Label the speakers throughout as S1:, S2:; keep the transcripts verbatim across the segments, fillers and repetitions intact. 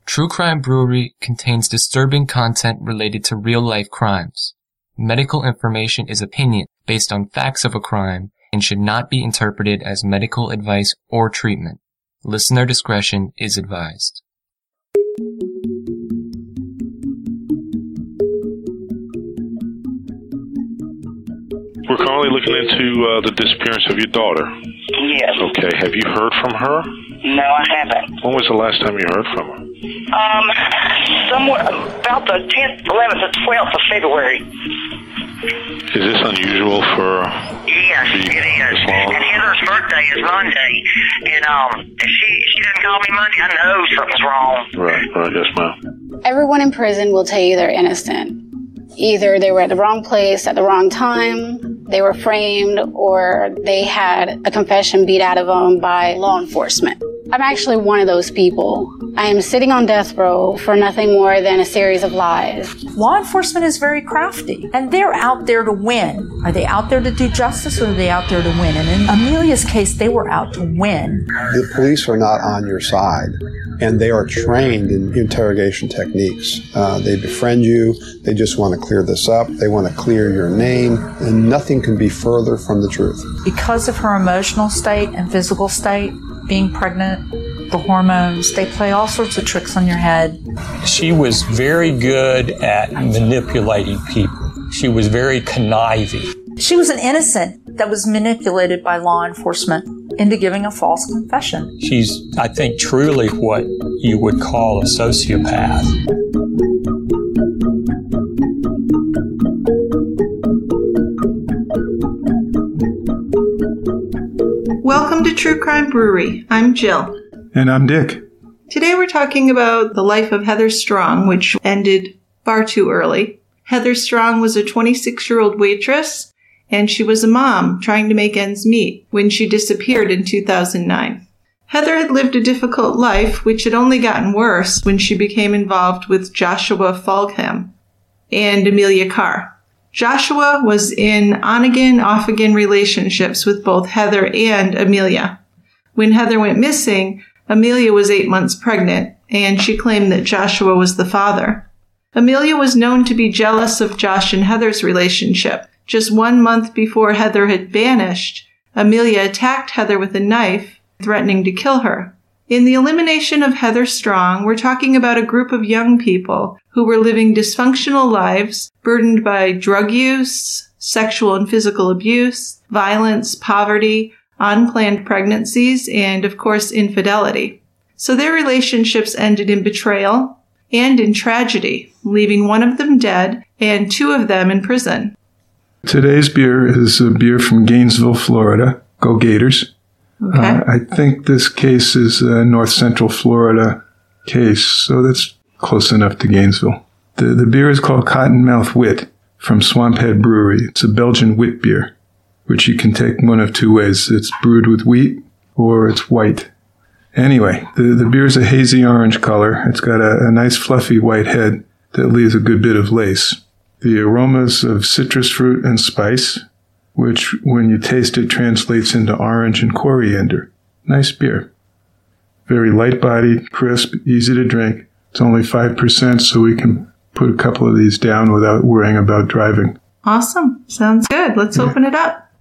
S1: True Crime Brewery contains disturbing content related to real-life crimes. Medical information is opinion based on facts of a crime and should not be interpreted as medical advice or treatment. Listener discretion is advised.
S2: We're currently looking into uh, the disappearance of your daughter.
S3: Yes.
S2: Okay, have you heard from her?
S3: No, I haven't.
S2: When was the last time you heard from her?
S3: Um, somewhere about the tenth, eleventh, or twelfth of February.
S2: Is this unusual for...
S3: Yes, it is. And Heather's birthday is Monday. And um, if she, she doesn't call me Monday, I know something's wrong.
S2: Right, right, yes, ma'am.
S4: Everyone in prison will tell you they're innocent. Either they were at the wrong place at the wrong time, they were framed, or they had a confession beat out of them by law enforcement. I'm actually one of those people. I am sitting on death row for nothing more than a series of lies.
S5: Law enforcement is very crafty, and they're out there to win. Are they out there to do justice, or are they out there to win? And in Amelia's case, they were out to win.
S6: The police are not on your side, and they are trained in interrogation techniques. Uh, they befriend you. They just want to clear this up. They want to clear your name, and nothing can be further from the truth.
S5: Because of her emotional state and physical state, being pregnant, the hormones, they play all sorts of tricks on your head.
S7: She was very good at manipulating people. She was very conniving.
S5: She was an innocent that was manipulated by law enforcement into giving a false confession.
S7: She's, I think, truly what you would call a sociopath.
S8: Welcome to True Crime Brewery. I'm Jill.
S9: And I'm Dick.
S8: Today we're talking about the life of Heather Strong, which ended far too early. Heather Strong was a twenty-six-year-old waitress, and she was a mom trying to make ends meet when she disappeared in two thousand nine. Heather had lived a difficult life, which had only gotten worse when she became involved with Joshua Fulgham and Amelia Carr. Joshua was in on-again, off-again relationships with both Heather and Amelia. When Heather went missing, Amelia was eight months pregnant, and she claimed that Joshua was the father. Amelia was known to be jealous of Josh and Heather's relationship. Just one month before Heather had vanished, Amelia attacked Heather with a knife, threatening to kill her. In The Elimination of Heather Strong, we're talking about a group of young people who were living dysfunctional lives, burdened by drug use, sexual and physical abuse, violence, poverty, unplanned pregnancies, and, of course, infidelity. So their relationships ended in betrayal and in tragedy, leaving one of them dead and two of them in prison.
S9: Today's beer is a beer from Gainesville, Florida. Go Gators.
S8: Okay.
S9: Uh, I think this case is a North Central Florida case, so that's close enough to Gainesville. The, the beer is called Cottonmouth Wit from Swamphead Brewery. It's a Belgian wit beer, which you can take one of two ways. It's brewed with wheat or it's white. Anyway, the, the beer is a hazy orange color. It's got a, a nice fluffy white head that leaves a good bit of lace. The aromas of citrus fruit and spice, which when you taste it translates into orange and coriander. Nice beer. Very light-bodied, crisp, easy to drink. It's only five percent, so we can put a couple of these down without worrying about driving.
S8: Awesome. Sounds good. Let's yeah. open it up.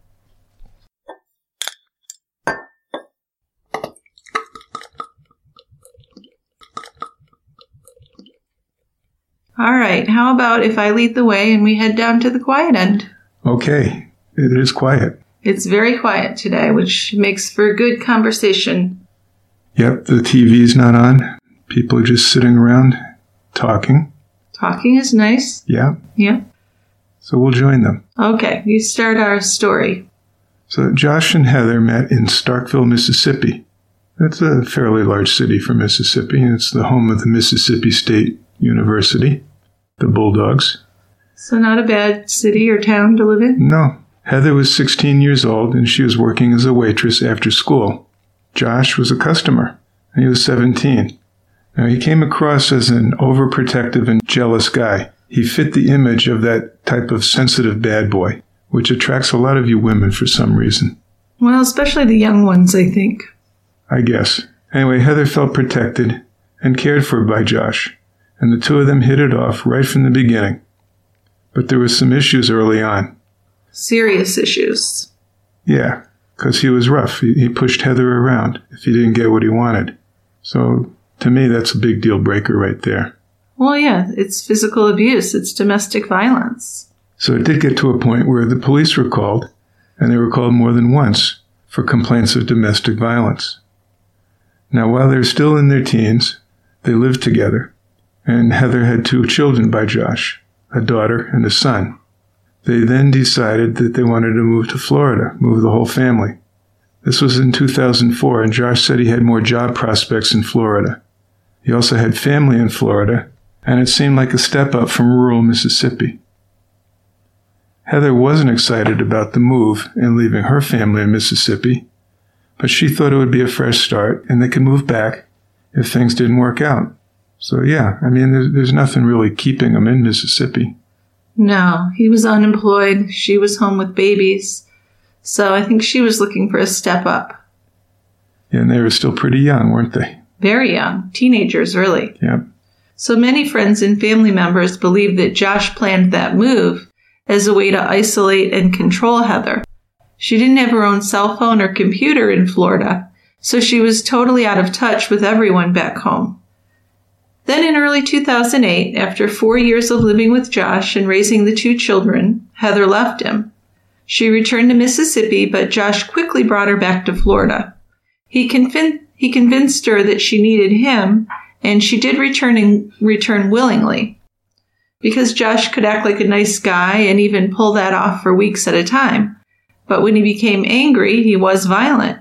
S8: All right. How about if I lead the way and we head down to the quiet end?
S9: Okay. It is quiet.
S8: It's very quiet today, which makes for good conversation.
S9: Yep, the T V's not on. People are just sitting around talking.
S8: Talking is nice.
S9: Yeah.
S8: Yeah.
S9: So we'll join them.
S8: Okay, you start our story.
S9: So Josh and Heather met in Starkville, Mississippi. That's a fairly large city for Mississippi. It's the home of the Mississippi State University, the Bulldogs.
S8: So not a bad city or town to live in?
S9: No. Heather was sixteen years old, and she was working as a waitress after school. Josh was a customer, and he was seventeen. Now, he came across as an overprotective and jealous guy. He fit the image of that type of sensitive bad boy, which attracts a lot of you women for some reason.
S8: Well, especially the young ones, I think.
S9: I guess. Anyway, Heather felt protected, and cared for by Josh, and the two of them hit it off right from the beginning. But there was some issues early on.
S8: Serious issues.
S9: Yeah, because he was rough. He, he pushed Heather around if he didn't get what he wanted. So, to me, that's a big deal breaker right there.
S8: Well, yeah, it's physical abuse. It's domestic violence.
S9: So it did get to a point where the police were called, and they were called more than once for complaints of domestic violence. Now, while they're still in their teens, they lived together, and Heather had two children by Josh, a daughter and a son. They then decided that they wanted to move to Florida, move the whole family. This was in two thousand four, and Josh said he had more job prospects in Florida. He also had family in Florida, and it seemed like a step up from rural Mississippi. Heather wasn't excited about the move and leaving her family in Mississippi, but she thought it would be a fresh start and they could move back if things didn't work out. So yeah, I mean, there's, there's nothing really keeping them in Mississippi.
S8: No, he was unemployed. She was home with babies. So I think she was looking for a step up.
S9: Yeah, and they were still pretty young, weren't they?
S8: Very young. Teenagers, really.
S9: Yep.
S8: So many friends and family members believe that Josh planned that move as a way to isolate and control Heather. She didn't have her own cell phone or computer in Florida, so she was totally out of touch with everyone back home. Then in early two thousand eight, after four years of living with Josh and raising the two children, Heather left him. She returned to Mississippi, but Josh quickly brought her back to Florida. He, convin- he convinced her that she needed him, and she did return in- return willingly. Because Josh could act like a nice guy and even pull that off for weeks at a time. But when he became angry, he was violent.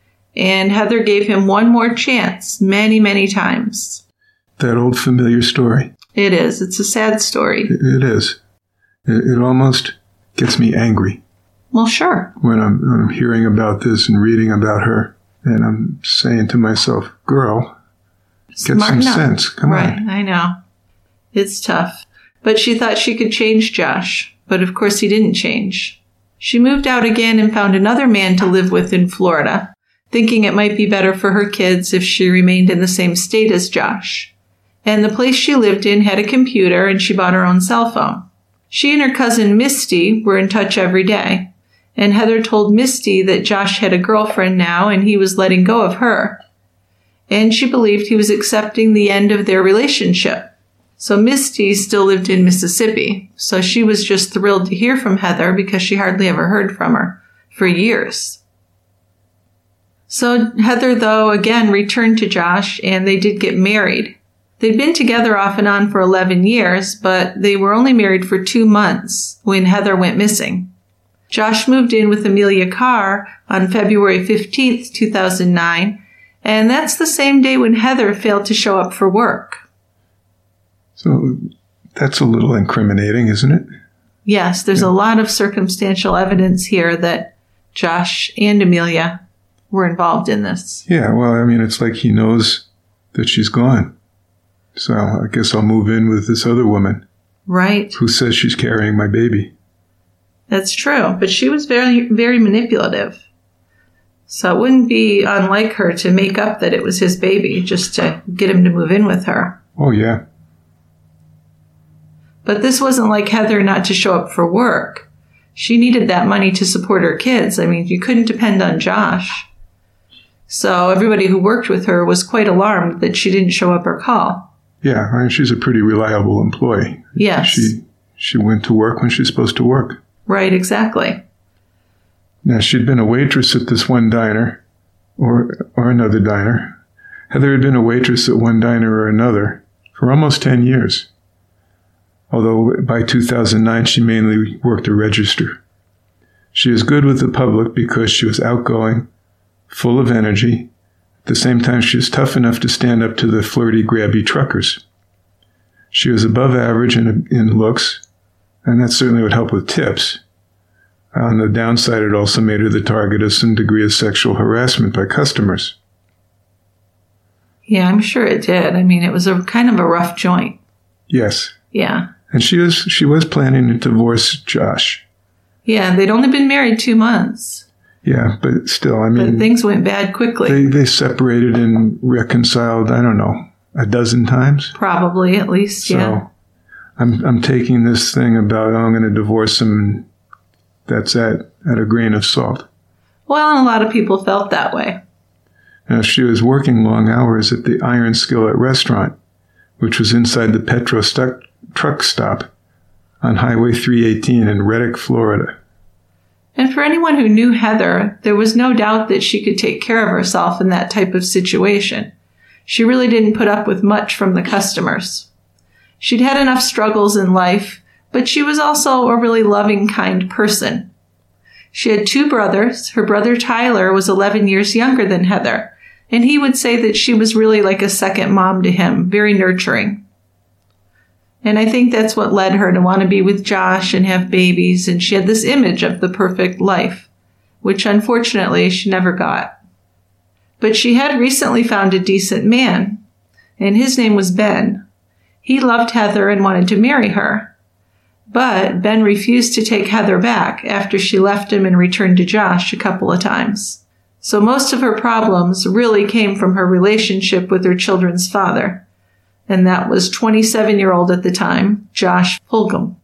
S8: And Heather gave him one more chance, many, many times.
S9: That old familiar story.
S8: It is. It's a sad story.
S9: It, it is. It, it almost gets me angry.
S8: Well, sure.
S9: When I'm, when I'm hearing about this and reading about her, and I'm saying to myself, girl, get
S8: Smarten
S9: some
S8: up.
S9: sense. Come
S8: right,
S9: on.
S8: I know. It's tough. But she thought she could change Josh. But of course he didn't change. She moved out again and found another man to live with in Florida, thinking it might be better for her kids if she remained in the same state as Josh. And the place she lived in had a computer and she bought her own cell phone. She and her cousin Misty were in touch every day. And Heather told Misty that Josh had a girlfriend now and he was letting go of her. And she believed he was accepting the end of their relationship. So Misty still lived in Mississippi, so she was just thrilled to hear from Heather because she hardly ever heard from her for years. So Heather, though, again returned to Josh, and they did get married. They'd been together off and on for eleven years, but they were only married for two months when Heather went missing. Josh moved in with Amelia Carr on February fifteenth, two thousand nine, and that's the same day when Heather failed to show up for work.
S9: So that's a little incriminating, isn't it?
S8: Yes, there's yeah. a lot of circumstantial evidence here that Josh and Amelia were involved in this.
S9: Yeah, well, I mean, it's like he knows that she's gone. So I guess I'll move in with this other woman.
S8: Right.
S9: Who says she's carrying my baby.
S8: That's true, but she was very, very manipulative. So it wouldn't be unlike her to make up that it was his baby just to get him to move in with her.
S9: Oh, yeah.
S8: But this wasn't like Heather not to show up for work. She needed that money to support her kids. I mean, you couldn't depend on Josh. So everybody who worked with her was quite alarmed that she didn't show up or call.
S9: Yeah, I mean, she's a pretty reliable employee.
S8: Yes.
S9: She she went to work when she's supposed to work.
S8: Right, exactly.
S9: Now, she'd been a waitress at this one diner, or or another diner. Heather had been a waitress at one diner or another for almost ten years. Although by two thousand nine, she mainly worked a register. She was good with the public because she was outgoing, full of energy. At the same time, she was tough enough to stand up to the flirty, grabby truckers. She was above average in, in looks, and that certainly would help with tips. On the downside, it also made her the target of some degree of sexual harassment by customers.
S8: Yeah, I'm sure it did. I mean, it was a kind of a rough joint.
S9: Yes.
S8: Yeah.
S9: And she was she was planning to divorce Josh.
S8: Yeah, they'd only been married two months.
S9: Yeah, but still, I mean...
S8: But things went bad quickly.
S9: They, they separated and reconciled, I don't know, a dozen times.
S8: Probably, at least,
S9: so
S8: yeah.
S9: I'm I'm taking this thing about, oh, I'm going to divorce him, and that's at, at a grain of salt.
S8: Well, and a lot of people felt that way.
S9: Now, she was working long hours at the Iron Skillet restaurant, which was inside the Petro stu- truck stop on Highway three eighteen in Reddick, Florida.
S8: And for anyone who knew Heather, there was no doubt that she could take care of herself in that type of situation. She really didn't put up with much from the customers. She'd had enough struggles in life, but she was also a really loving, kind person. She had two brothers. Her brother Tyler was eleven years younger than Heather, and he would say that she was really like a second mom to him, very nurturing. And I think that's what led her to want to be with Josh and have babies, and she had this image of the perfect life, which unfortunately she never got. But she had recently found a decent man, and his name was Ben. He loved Heather and wanted to marry her. But Ben refused to take Heather back after she left him and returned to Josh a couple of times. So most of her problems really came from her relationship with her children's father. And that was twenty-seven-year-old at the time, Josh Fulgham.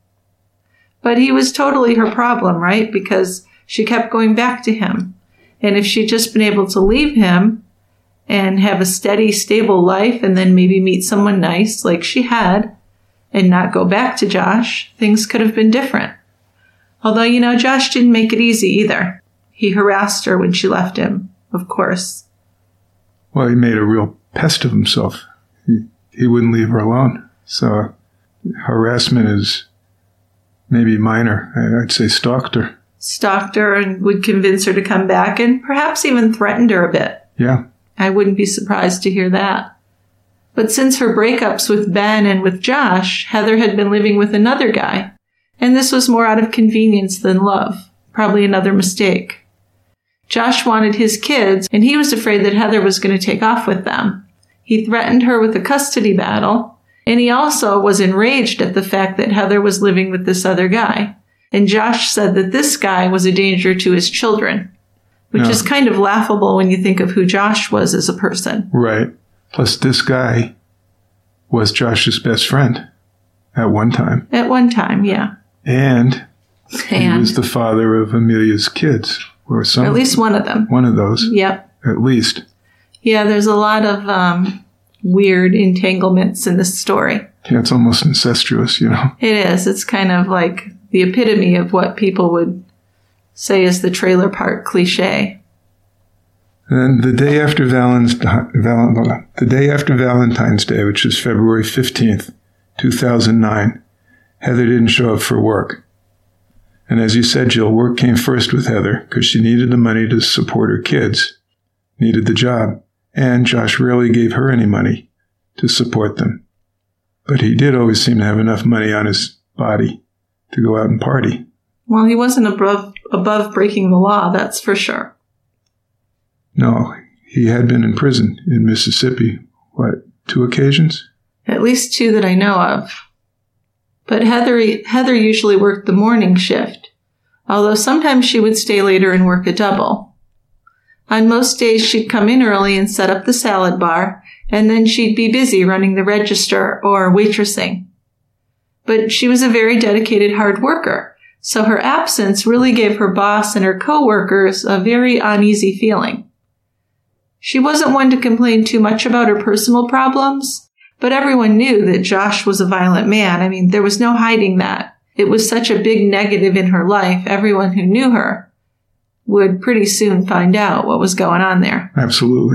S8: But he was totally her problem, right? Because she kept going back to him. And if she'd just been able to leave him and have a steady, stable life and then maybe meet someone nice like she had and not go back to Josh, things could have been different. Although, you know, Josh didn't make it easy either. He harassed her when she left him, of course.
S9: Well, he made a real pest of himself. He, he wouldn't leave her alone. So harassment is maybe minor. I'd say stalked her.
S8: Stalked her and would convince her to come back and perhaps even threatened her a bit.
S9: Yeah.
S8: I wouldn't be surprised to hear that. But since her breakups with Ben and with Josh, Heather had been living with another guy. And this was more out of convenience than love. Probably another mistake. Josh wanted his kids, and he was afraid that Heather was going to take off with them. He threatened her with a custody battle, and he also was enraged at the fact that Heather was living with this other guy. And Josh said that this guy was a danger to his children, which
S9: no.
S8: is kind of laughable when you think of who Josh was as a person.
S9: Right. Plus, this guy was Josh's best friend at one time.
S8: At one time, yeah.
S9: And,
S8: and
S9: he was the father of Amelia's kids. Or some,
S8: at least one of them.
S9: One of those.
S8: Yep.
S9: At least.
S8: Yeah, there's a lot of um, weird entanglements in this story.
S9: Yeah, it's almost incestuous, you know.
S8: It is. It's kind of like the epitome of what people would say is the trailer park cliche.
S9: And then the day after Valentine's, Val, the day after Valentine's Day, which is February fifteenth, two thousand nine, Heather didn't show up for work. And as you said, Jill, work came first with Heather because she needed the money to support her kids, needed the job, and Josh rarely gave her any money to support them. But he did always seem to have enough money on his body to go out and party.
S8: Well, he wasn't above, above breaking the law, that's for sure.
S9: No, he had been in prison in Mississippi, what, two occasions?
S8: At least two that I know of. But Heather, Heather usually worked the morning shift, although sometimes she would stay later and work a double. On most days, she'd come in early and set up the salad bar, and then she'd be busy running the register or waitressing. But she was a very dedicated hard worker, so her absence really gave her boss and her coworkers a very uneasy feeling. She wasn't one to complain too much about her personal problems, but everyone knew that Josh was a violent man. I mean, there was no hiding that. It was such a big negative in her life. Everyone who knew her would pretty soon find out what was going on there.
S9: Absolutely.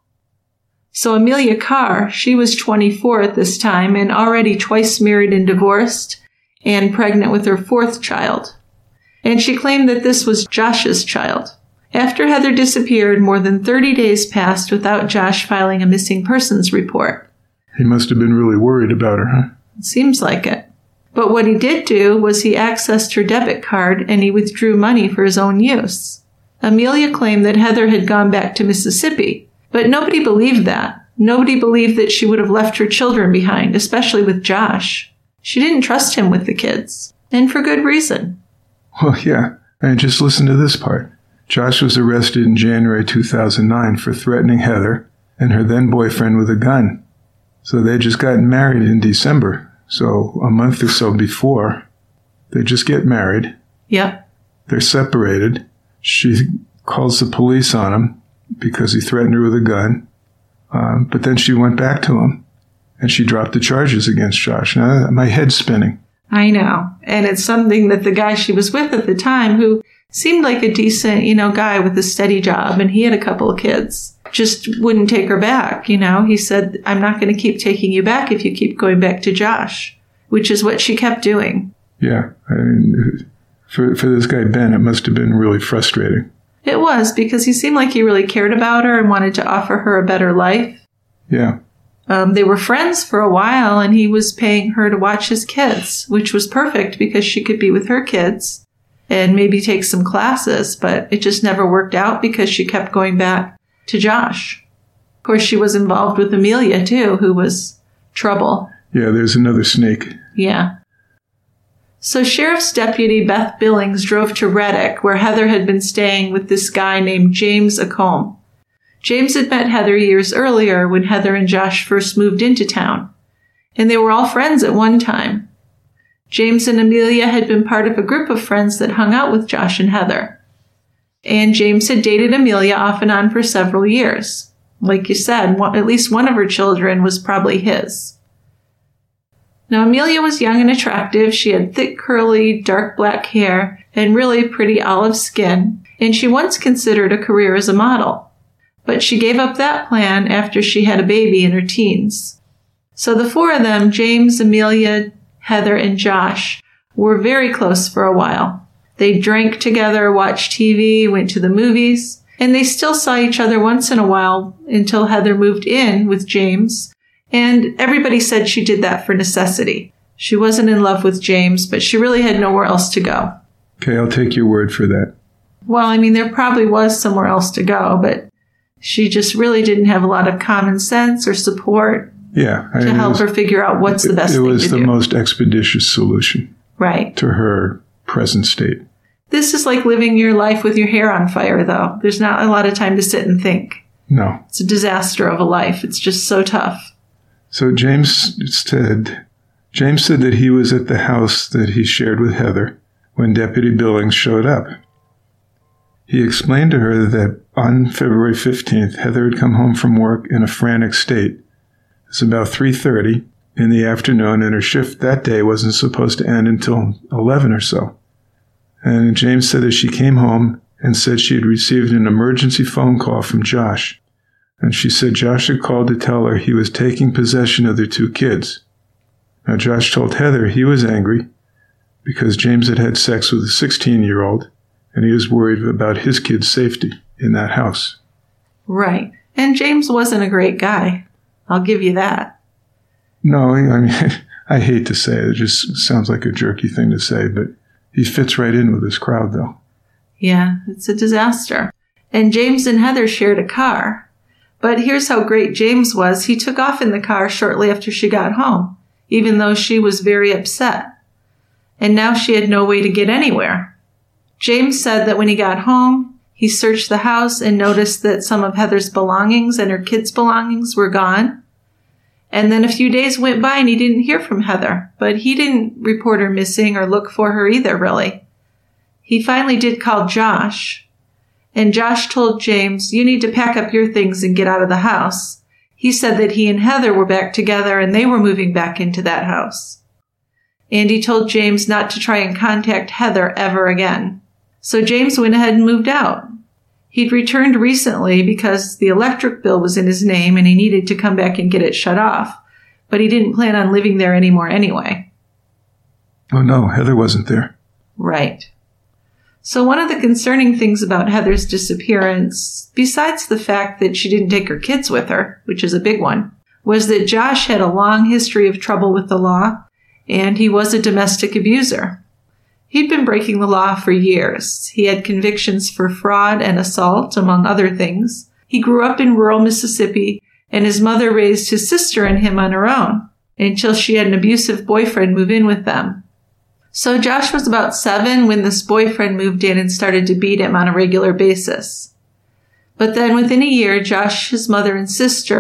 S8: So Amelia Carr, she was twenty-four at this time and already twice married and divorced and pregnant with her fourth child. And she claimed that this was Josh's child. After Heather disappeared, more than thirty days passed without Josh filing a missing persons report.
S9: He must have been really worried about her, huh?
S8: It seems like it. But what he did do was he accessed her debit card and he withdrew money for his own use. Amelia claimed that Heather had gone back to Mississippi, but nobody believed that. Nobody believed that she would have left her children behind, especially with Josh. She didn't trust him with the kids, and for good reason.
S9: Well, yeah, and just listen to this part. Josh was arrested in January two thousand nine for threatening Heather and her then-boyfriend with a gun. So they just gotten married in December. So a month or so before, they just get married.
S8: Yep.
S9: They're separated. She calls the police on him because he threatened her with a gun. Um, but then she went back to him and she dropped the charges against Josh. Now my head's spinning.
S8: I know. And it's something that the guy she was with at the time, who seemed like a decent, you know, guy with a steady job, and he had a couple of kids, just wouldn't take her back. You know, he said, I'm not going to keep taking you back if you keep going back to Josh, which is what she kept doing.
S9: Yeah. I mean, for, for this guy, Ben, it must have been really frustrating.
S8: It was, because he seemed like he really cared about her and wanted to offer her a better life.
S9: Yeah.
S8: Um, they were friends for a while, and he was paying her to watch his kids, which was perfect because she could be with her kids and maybe take some classes, but it just never worked out because she kept going back to Josh. Of course, she was involved with Amelia, too, who was trouble.
S9: Yeah, there's another snake.
S8: Yeah. So Sheriff's Deputy Beth Billings drove to Reddick, where Heather had been staying with this guy named James Acombe. James had met Heather years earlier when Heather and Josh first moved into town, and they were all friends at one time. James and Amelia had been part of a group of friends that hung out with Josh and Heather. And James had dated Amelia off and on for several years. Like you said, one, at least one of her children was probably his. Now, Amelia was young and attractive. She had thick, curly, dark black hair and really pretty olive skin, and she once considered a career as a model. But she gave up that plan after she had a baby in her teens. So the four of them, James, Amelia, Heather, and Josh, were very close for a while. They drank together, watched T V, went to the movies, and they still saw each other once in a while until Heather moved in with James, and everybody said she did that for necessity. She wasn't in love with James, but she really had nowhere else to go.
S9: Okay, I'll take your word for that.
S8: Well, I mean, there probably was somewhere else to go, but she just really didn't have a lot of common sense or support
S9: yeah, I
S8: to
S9: mean,
S8: help
S9: was,
S8: her figure out what's the best
S9: it
S8: thing to do.
S9: It was the most expeditious solution.
S8: Right.
S9: To her present state.
S8: This is like living your life with your hair on fire, though. There's not a lot of time to sit and think.
S9: No.
S8: It's a disaster of a life. It's just so tough.
S9: So James said, James said that he was at the house that he shared with Heather when Deputy Billings showed up. He explained to her that on February fifteenth, Heather had come home from work in a frantic state. It's about three thirty in the afternoon, and her shift that day wasn't supposed to end until eleven or so. And James said that she came home and said she had received an emergency phone call from Josh. And she said Josh had called to tell her he was taking possession of their two kids. Now, Josh told Heather he was angry because James had had sex with a sixteen-year-old, and he was worried about his kids' safety in that house.
S8: Right. And James wasn't a great guy. I'll give you that.
S9: No, I mean, I hate to say it. It just sounds like a jerky thing to say, but he fits right in with this crowd, though.
S8: Yeah, it's a disaster. And James and Heather shared a car. But here's how great James was. He took off in the car shortly after she got home, even though she was very upset. And now she had no way to get anywhere. James said that when he got home, he searched the house and noticed that some of Heather's belongings and her kids' belongings were gone. And then a few days went by and he didn't hear from Heather, but he didn't report her missing or look for her either, really. He finally did call Josh, and Josh told James, you need to pack up your things and get out of the house. He said that he and Heather were back together and they were moving back into that house. And he told James not to try and contact Heather ever again. So James went ahead and moved out. He'd returned recently because the electric bill was in his name and he needed to come back and get it shut off. But he didn't plan on living there anymore anyway.
S9: Oh no, Heather wasn't there.
S8: Right. So one of the concerning things about Heather's disappearance, besides the fact that she didn't take her kids with her, which is a big one, was that Josh had a long history of trouble with the law, and he was a domestic abuser. He'd been breaking the law for years. He had convictions for fraud and assault, among other things. He grew up in rural Mississippi, and his mother raised his sister and him on her own until she had an abusive boyfriend move in with them. So Josh was about seven when this boyfriend moved in and started to beat him on a regular basis. But then within a year, Josh, his mother, and sister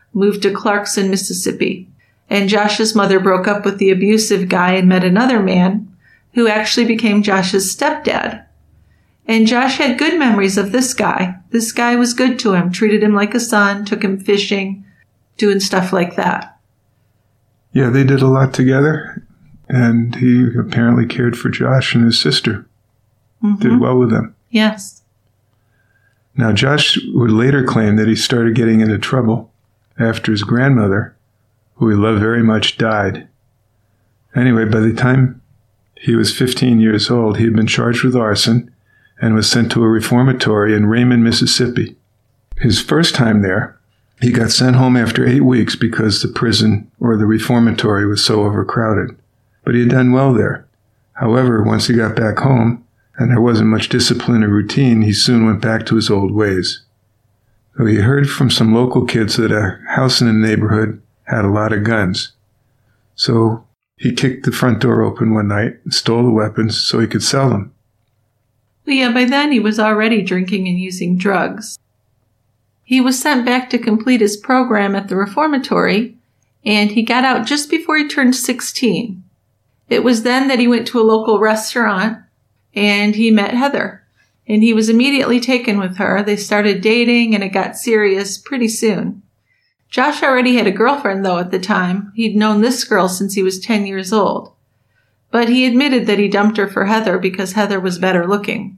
S8: moved to Clarkson, Mississippi. And Josh's mother broke up with the abusive guy and met another man who actually became Josh's stepdad. And Josh had good memories of this guy. This guy was good to him, treated him like a son, took him fishing, doing stuff like that.
S9: Yeah, they did a lot together, and he apparently cared for Josh and his sister. Mm-hmm. Did well with them.
S8: Yes.
S9: Now, Josh would later claim that he started getting into trouble after his grandmother, who he loved very much, died. Anyway, by the time he was fifteen years old, he had been charged with arson and was sent to a reformatory in Raymond, Mississippi. His first time there, he got sent home after eight weeks because the prison or the reformatory was so overcrowded. But he had done well there. However, once he got back home, and there wasn't much discipline or routine, he soon went back to his old ways. So he heard from some local kids that a house in the neighborhood had a lot of guns. So he kicked the front door open one night and stole the weapons so he could sell them.
S8: Well, yeah, by then he was already drinking and using drugs. He was sent back to complete his program at the reformatory, and he got out just before he turned sixteen. It was then that he went to a local restaurant, and he met Heather. And he was immediately taken with her. They started dating, and it got serious pretty soon. Josh already had a girlfriend, though, at the time. He'd known this girl since he was ten years old. But he admitted that he dumped her for Heather because Heather was better looking.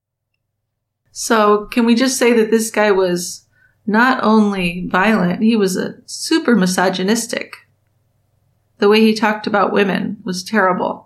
S8: So can we just say that this guy was not only violent, he was a super misogynistic. The way he talked about women was terrible.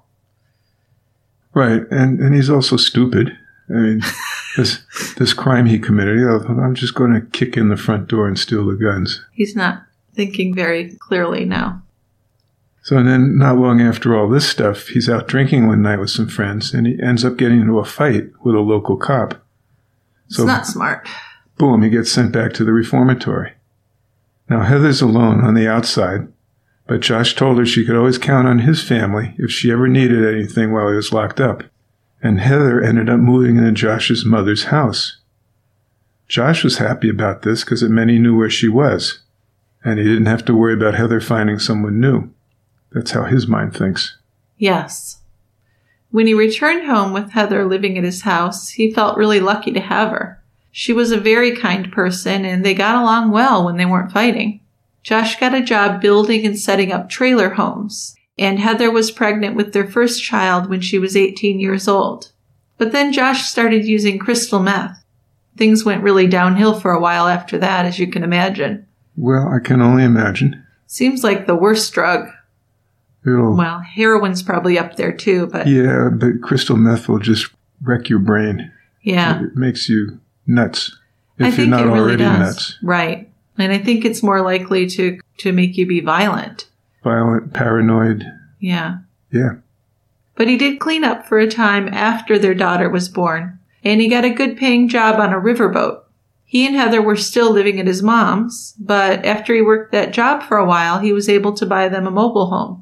S9: Right, and, and he's also stupid. I mean, this this crime he committed, you know, I'm just going to kick in the front door and steal the guns.
S8: He's not thinking very clearly now.
S9: So then, not long after all this stuff, he's out drinking one night with some friends, and he ends up getting into a fight with a local cop.
S8: So, it's not smart.
S9: Boom, he gets sent back to the reformatory. Now, Heather's alone on the outside, but Josh told her she could always count on his family if she ever needed anything while he was locked up. And Heather ended up moving into Josh's mother's house. Josh was happy about this because it meant he knew where she was, and he didn't have to worry about Heather finding someone new. That's how his mind thinks.
S8: Yes. When he returned home with Heather living at his house, he felt really lucky to have her. She was a very kind person, and they got along well when they weren't fighting. Josh got a job building and setting up trailer homes, and Heather was pregnant with their first child when she was eighteen years old. But then Josh started using crystal meth. Things went really downhill for a while after that, as you can imagine.
S9: Well, I can only imagine.
S8: Seems like the worst drug.
S9: It'll,
S8: well, heroin's probably up there too, but...
S9: Yeah, but crystal meth will just wreck your brain.
S8: Yeah.
S9: It makes you nuts. If
S8: I
S9: you're
S8: think
S9: not
S8: it really
S9: already
S8: does.
S9: nuts.
S8: Right. And I think it's more likely to, to make you be violent.
S9: Violent, paranoid.
S8: Yeah.
S9: Yeah.
S8: But he did clean up for a time after their daughter was born, and he got a good paying job on a riverboat. He and Heather were still living at his mom's, but after he worked that job for a while, he was able to buy them a mobile home.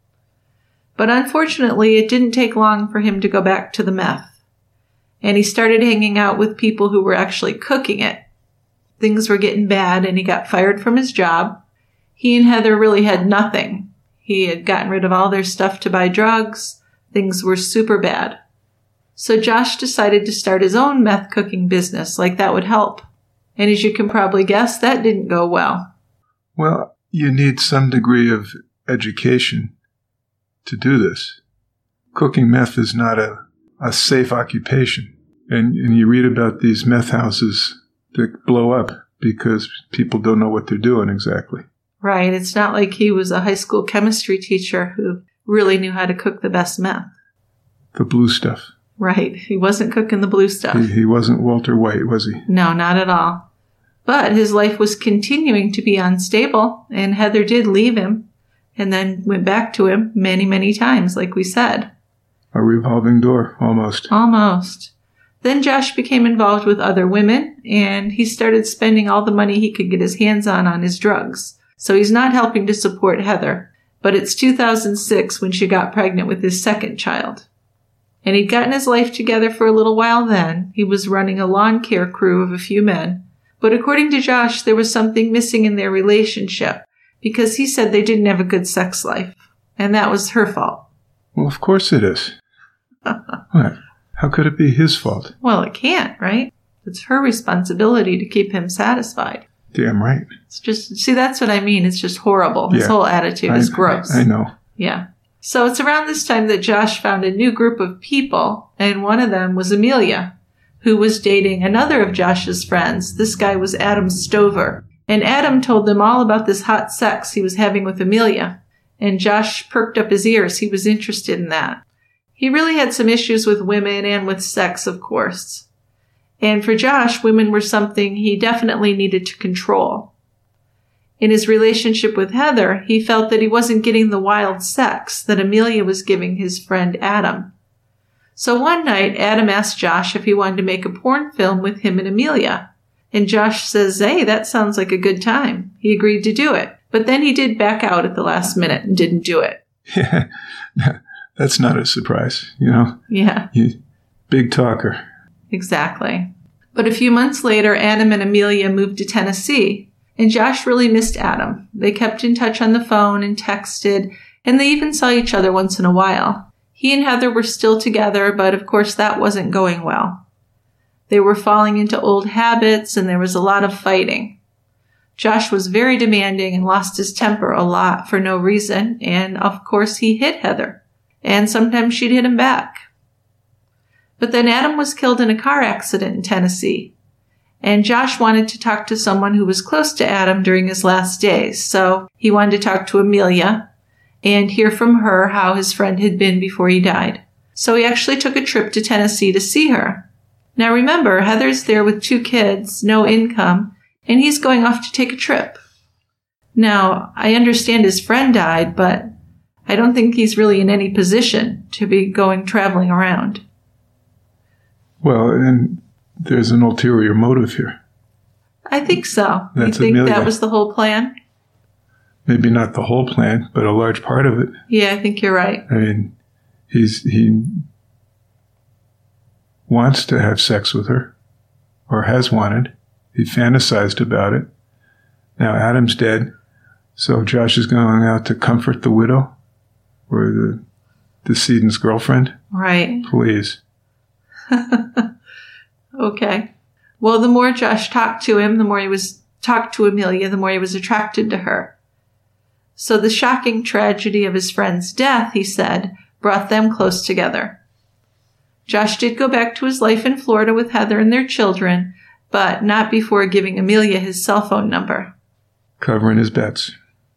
S8: But unfortunately, it didn't take long for him to go back to the meth. And he started hanging out with people who were actually cooking it. Things were getting bad, and he got fired from his job. He and Heather really had nothing. He had gotten rid of all their stuff to buy drugs. Things were super bad. So Josh decided to start his own meth cooking business, like that would help. And as you can probably guess, that didn't go well.
S9: Well, you need some degree of education to do this. Cooking meth is not a, a safe occupation. And, and you read about these meth houses that blow up because people don't know what they're doing exactly.
S8: Right. It's not like he was a high school chemistry teacher who really knew how to cook the best meth.
S9: The blue stuff.
S8: Right. He wasn't cooking the blue stuff.
S9: He, he wasn't Walter White, was he?
S8: No, not at all. But his life was continuing to be unstable, and Heather did leave him and then went back to him many, many times, like we said.
S9: A revolving door, almost.
S8: Almost. Then Josh became involved with other women, and he started spending all the money he could get his hands on on his drugs. So he's not helping to support Heather. But it's two thousand six when she got pregnant with his second child. And he'd gotten his life together for a little while then. He was running a lawn care crew of a few men. But according to Josh, there was something missing in their relationship because he said they didn't have a good sex life. And that was her fault.
S9: Well, of course it is. What? How could it be his fault?
S8: Well, it can't, right? It's her responsibility to keep him satisfied.
S9: Damn right.
S8: It's just, see, that's what I mean. It's just horrible. His
S9: Yeah.
S8: whole attitude
S9: I,
S8: is gross.
S9: I, I know.
S8: Yeah. So it's around this time that Josh found a new group of people, and one of them was Amelia, who was dating another of Josh's friends. This guy was Adam Stover. And Adam told them all about this hot sex he was having with Amelia. And Josh perked up his ears. He was interested in that. He really had some issues with women and with sex, of course. And for Josh, women were something he definitely needed to control. In his relationship with Heather, he felt that he wasn't getting the wild sex that Amelia was giving his friend Adam. So one night, Adam asked Josh if he wanted to make a porn film with him and Amelia. And Josh says, hey, that sounds like a good time. He agreed to do it. But then he did back out at the last minute and didn't do it.
S9: Yeah, that's not a surprise, you know?
S8: Yeah.
S9: You, big talker.
S8: Exactly. But a few months later, Adam and Amelia moved to Tennessee, and Josh really missed Adam. They kept in touch on the phone and texted, and they even saw each other once in a while. He and Heather were still together, but of course that wasn't going well. They were falling into old habits, and there was a lot of fighting. Josh was very demanding and lost his temper a lot for no reason, and of course he hit Heather, and sometimes she'd hit him back. But then Adam was killed in a car accident in Tennessee, and Josh wanted to talk to someone who was close to Adam during his last days, so he wanted to talk to Amelia and hear from her how his friend had been before he died. So he actually took a trip to Tennessee to see her. Now remember, Heather's there with two kids, no income, and he's going off to take a trip. Now, I understand his friend died, but I don't think he's really in any position to be going traveling around.
S9: Well, and there's an ulterior motive here.
S8: I think so.
S9: That's
S8: you think
S9: Amelia.
S8: that was the whole plan?
S9: Maybe not the whole plan, but a large part of it.
S8: Yeah, I think you're right.
S9: I mean, he's he wants to have sex with her, or has wanted. He fantasized about it. Now Adam's dead, so Josh is going out to comfort the widow, or the decedent's girlfriend.
S8: Right.
S9: Please.
S8: Okay. Well, the more Josh talked to him, the more he was talked to Amelia, the more he was attracted to her. So the shocking tragedy of his friend's death, he said, brought them close together. Josh did go back to his life in Florida with Heather and their children, but not before giving Amelia his cell phone number.
S9: Covering his bets.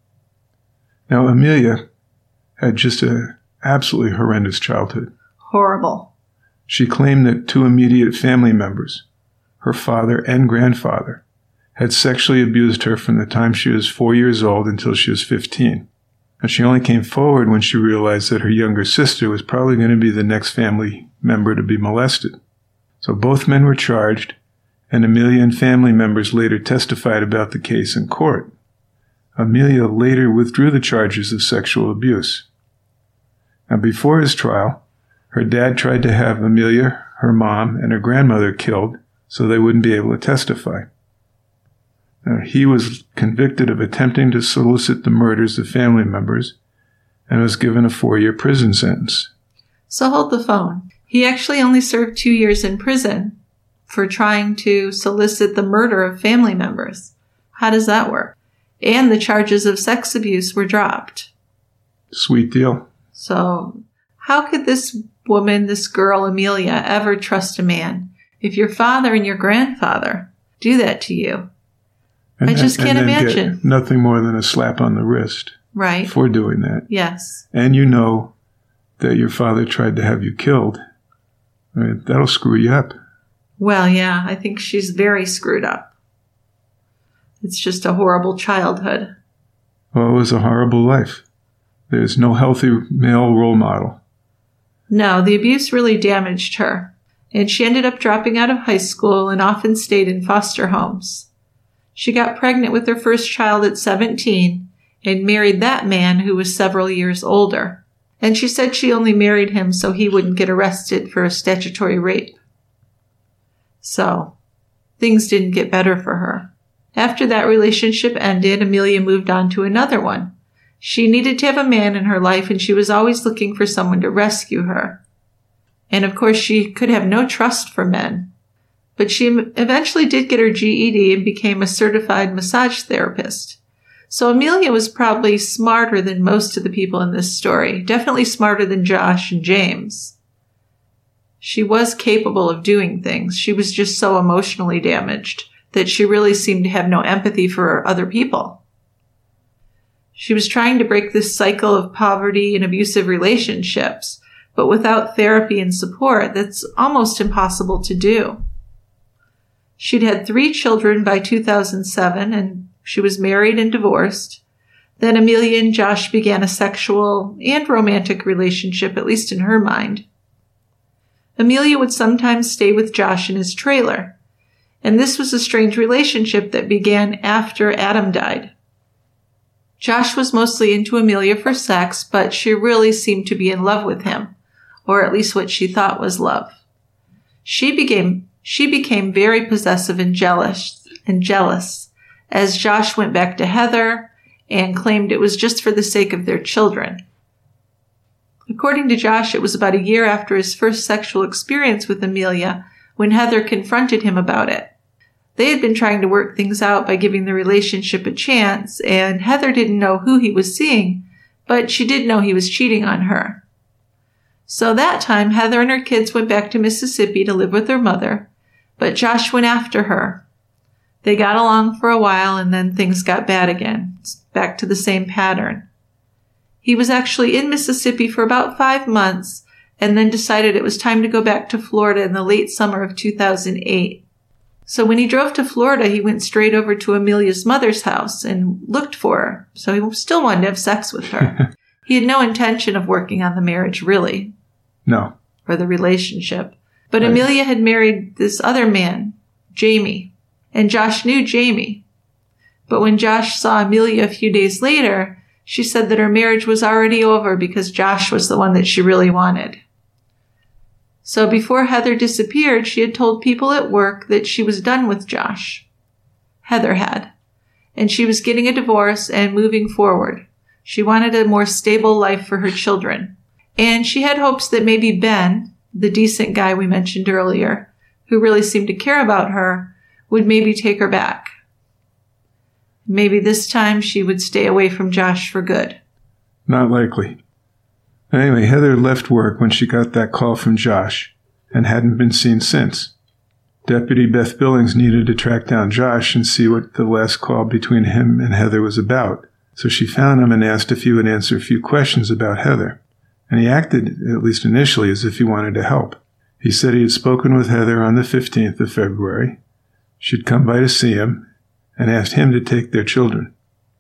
S9: Now, Amelia had just an absolutely horrendous childhood.
S8: Horrible.
S9: She claimed that two immediate family members, her father and grandfather, had sexually abused her from the time she was four years old until she was fifteen. And she only came forward when she realized that her younger sister was probably going to be the next family member to be molested. So both men were charged, and Amelia and family members later testified about the case in court. Amelia later withdrew the charges of sexual abuse. Now, before his trial, her dad tried to have Amelia, her mom, and her grandmother killed so they wouldn't be able to testify. Now, he was convicted of attempting to solicit the murders of family members and was given a four-year prison sentence.
S8: So hold the phone. He actually only served two years in prison for trying to solicit the murder of family members. How does that work? And the charges of sex abuse were dropped.
S9: Sweet deal.
S8: So how could this woman, this girl, Amelia, ever trust a man if your father and your grandfather do that to you?
S9: And,
S8: I just
S9: and,
S8: can't
S9: and then
S8: imagine.
S9: Get nothing more than a slap on the wrist.
S8: Right.
S9: For doing that.
S8: Yes.
S9: And you know that your father tried to have you killed. I mean, that'll screw you up.
S8: Well, yeah, I think she's very screwed up. It's just a horrible childhood.
S9: Well, it was a horrible life. There's no healthy male role model.
S8: No, the abuse really damaged her, and she ended up dropping out of high school and often stayed in foster homes. She got pregnant with her first child at seventeen and married that man who was several years older. And she said she only married him so he wouldn't get arrested for a statutory rape. So, things didn't get better for her. After that relationship ended, Amelia moved on to another one. She needed to have a man in her life, and she was always looking for someone to rescue her. And of course, she could have no trust for men. But she eventually did get her G E D and became a certified massage therapist. So Amelia was probably smarter than most of the people in this story, definitely smarter than Josh and James. She was capable of doing things. She was just so emotionally damaged that she really seemed to have no empathy for other people. She was trying to break this cycle of poverty and abusive relationships, but without therapy and support, that's almost impossible to do. She'd had three children by two thousand seven, and she was married and divorced. Then Amelia and Josh began a sexual and romantic relationship, at least in her mind. Amelia would sometimes stay with Josh in his trailer, and this was a strange relationship that began after Adam died. Josh was mostly into Amelia for sex, but she really seemed to be in love with him, or at least what she thought was love. She became she became very possessive and jealous and jealous as Josh went back to Heather and claimed it was just for the sake of their children. According to Josh, it was about a year after his first sexual experience with Amelia when Heather confronted him about it. They had been trying to work things out by giving the relationship a chance, and Heather didn't know who he was seeing, but she did know he was cheating on her. So that time, Heather and her kids went back to Mississippi to live with their mother, but Josh went after her. They got along for a while, and then things got bad again, back to the same pattern. He was actually in Mississippi for about five months, and then decided it was time to go back to Florida in the late summer of two thousand eight. So when he drove to Florida, he went straight over to Amelia's mother's house and looked for her. So he still wanted to have sex with her. He had no intention of working on the marriage, really.
S9: No.
S8: Or the relationship. But
S9: Right.
S8: Amelia had married this other man, Jamie. And Josh knew Jamie. But when Josh saw Amelia a few days later, she said that her marriage was already over because Josh was the one that she really wanted. So before Heather disappeared, she had told people at work that she was done with Josh. Heather had. And she was getting a divorce and moving forward. She wanted a more stable life for her children. And she had hopes that maybe Ben, the decent guy we mentioned earlier, who really seemed to care about her, would maybe take her back. Maybe this time she would stay away from Josh for good.
S9: Not likely. Anyway, Heather left work when she got that call from Josh and hadn't been seen since. Deputy Beth Billings needed to track down Josh and see what the last call between him and Heather was about. So she found him and asked if he would answer a few questions about Heather. And he acted, at least initially, as if he wanted to help. He said he had spoken with Heather on the fifteenth of February. She'd come by to see him and asked him to take their children.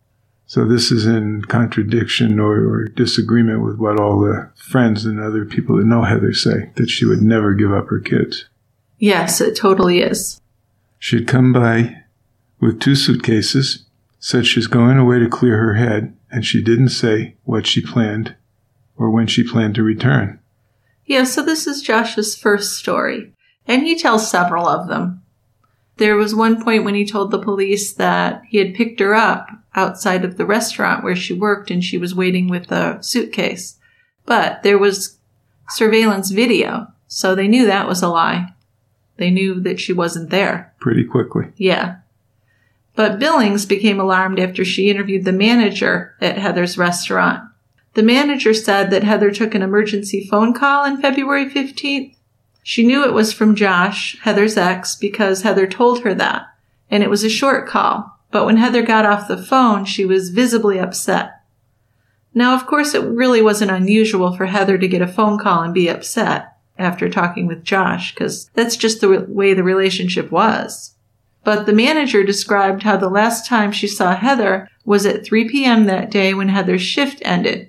S9: So this is in contradiction or, or disagreement with what all the friends and other people that know Heather say, that she would never give up her kids.
S8: Yes, it totally is.
S9: She'd come by with two suitcases, said she's going away to clear her head, and she didn't say what she planned or when she planned to return.
S8: Yeah, so this is Josh's first story, and he tells several of them. There was one point when he told the police that he had picked her up outside of the restaurant where she worked and she was waiting with a suitcase. But there was surveillance video, so they knew that was a lie. They knew that she wasn't there.
S9: Pretty quickly.
S8: Yeah. But Billings became alarmed after she interviewed the manager at Heather's restaurant. The manager said that Heather took an emergency phone call on February fifteenth. She knew it was from Josh, Heather's ex, because Heather told her that, and it was a short call. But when Heather got off the phone, she was visibly upset. Now, of course, it really wasn't unusual for Heather to get a phone call and be upset after talking with Josh, because that's just the re- way the relationship was. But the manager described how the last time she saw Heather was at three p.m. that day when Heather's shift ended.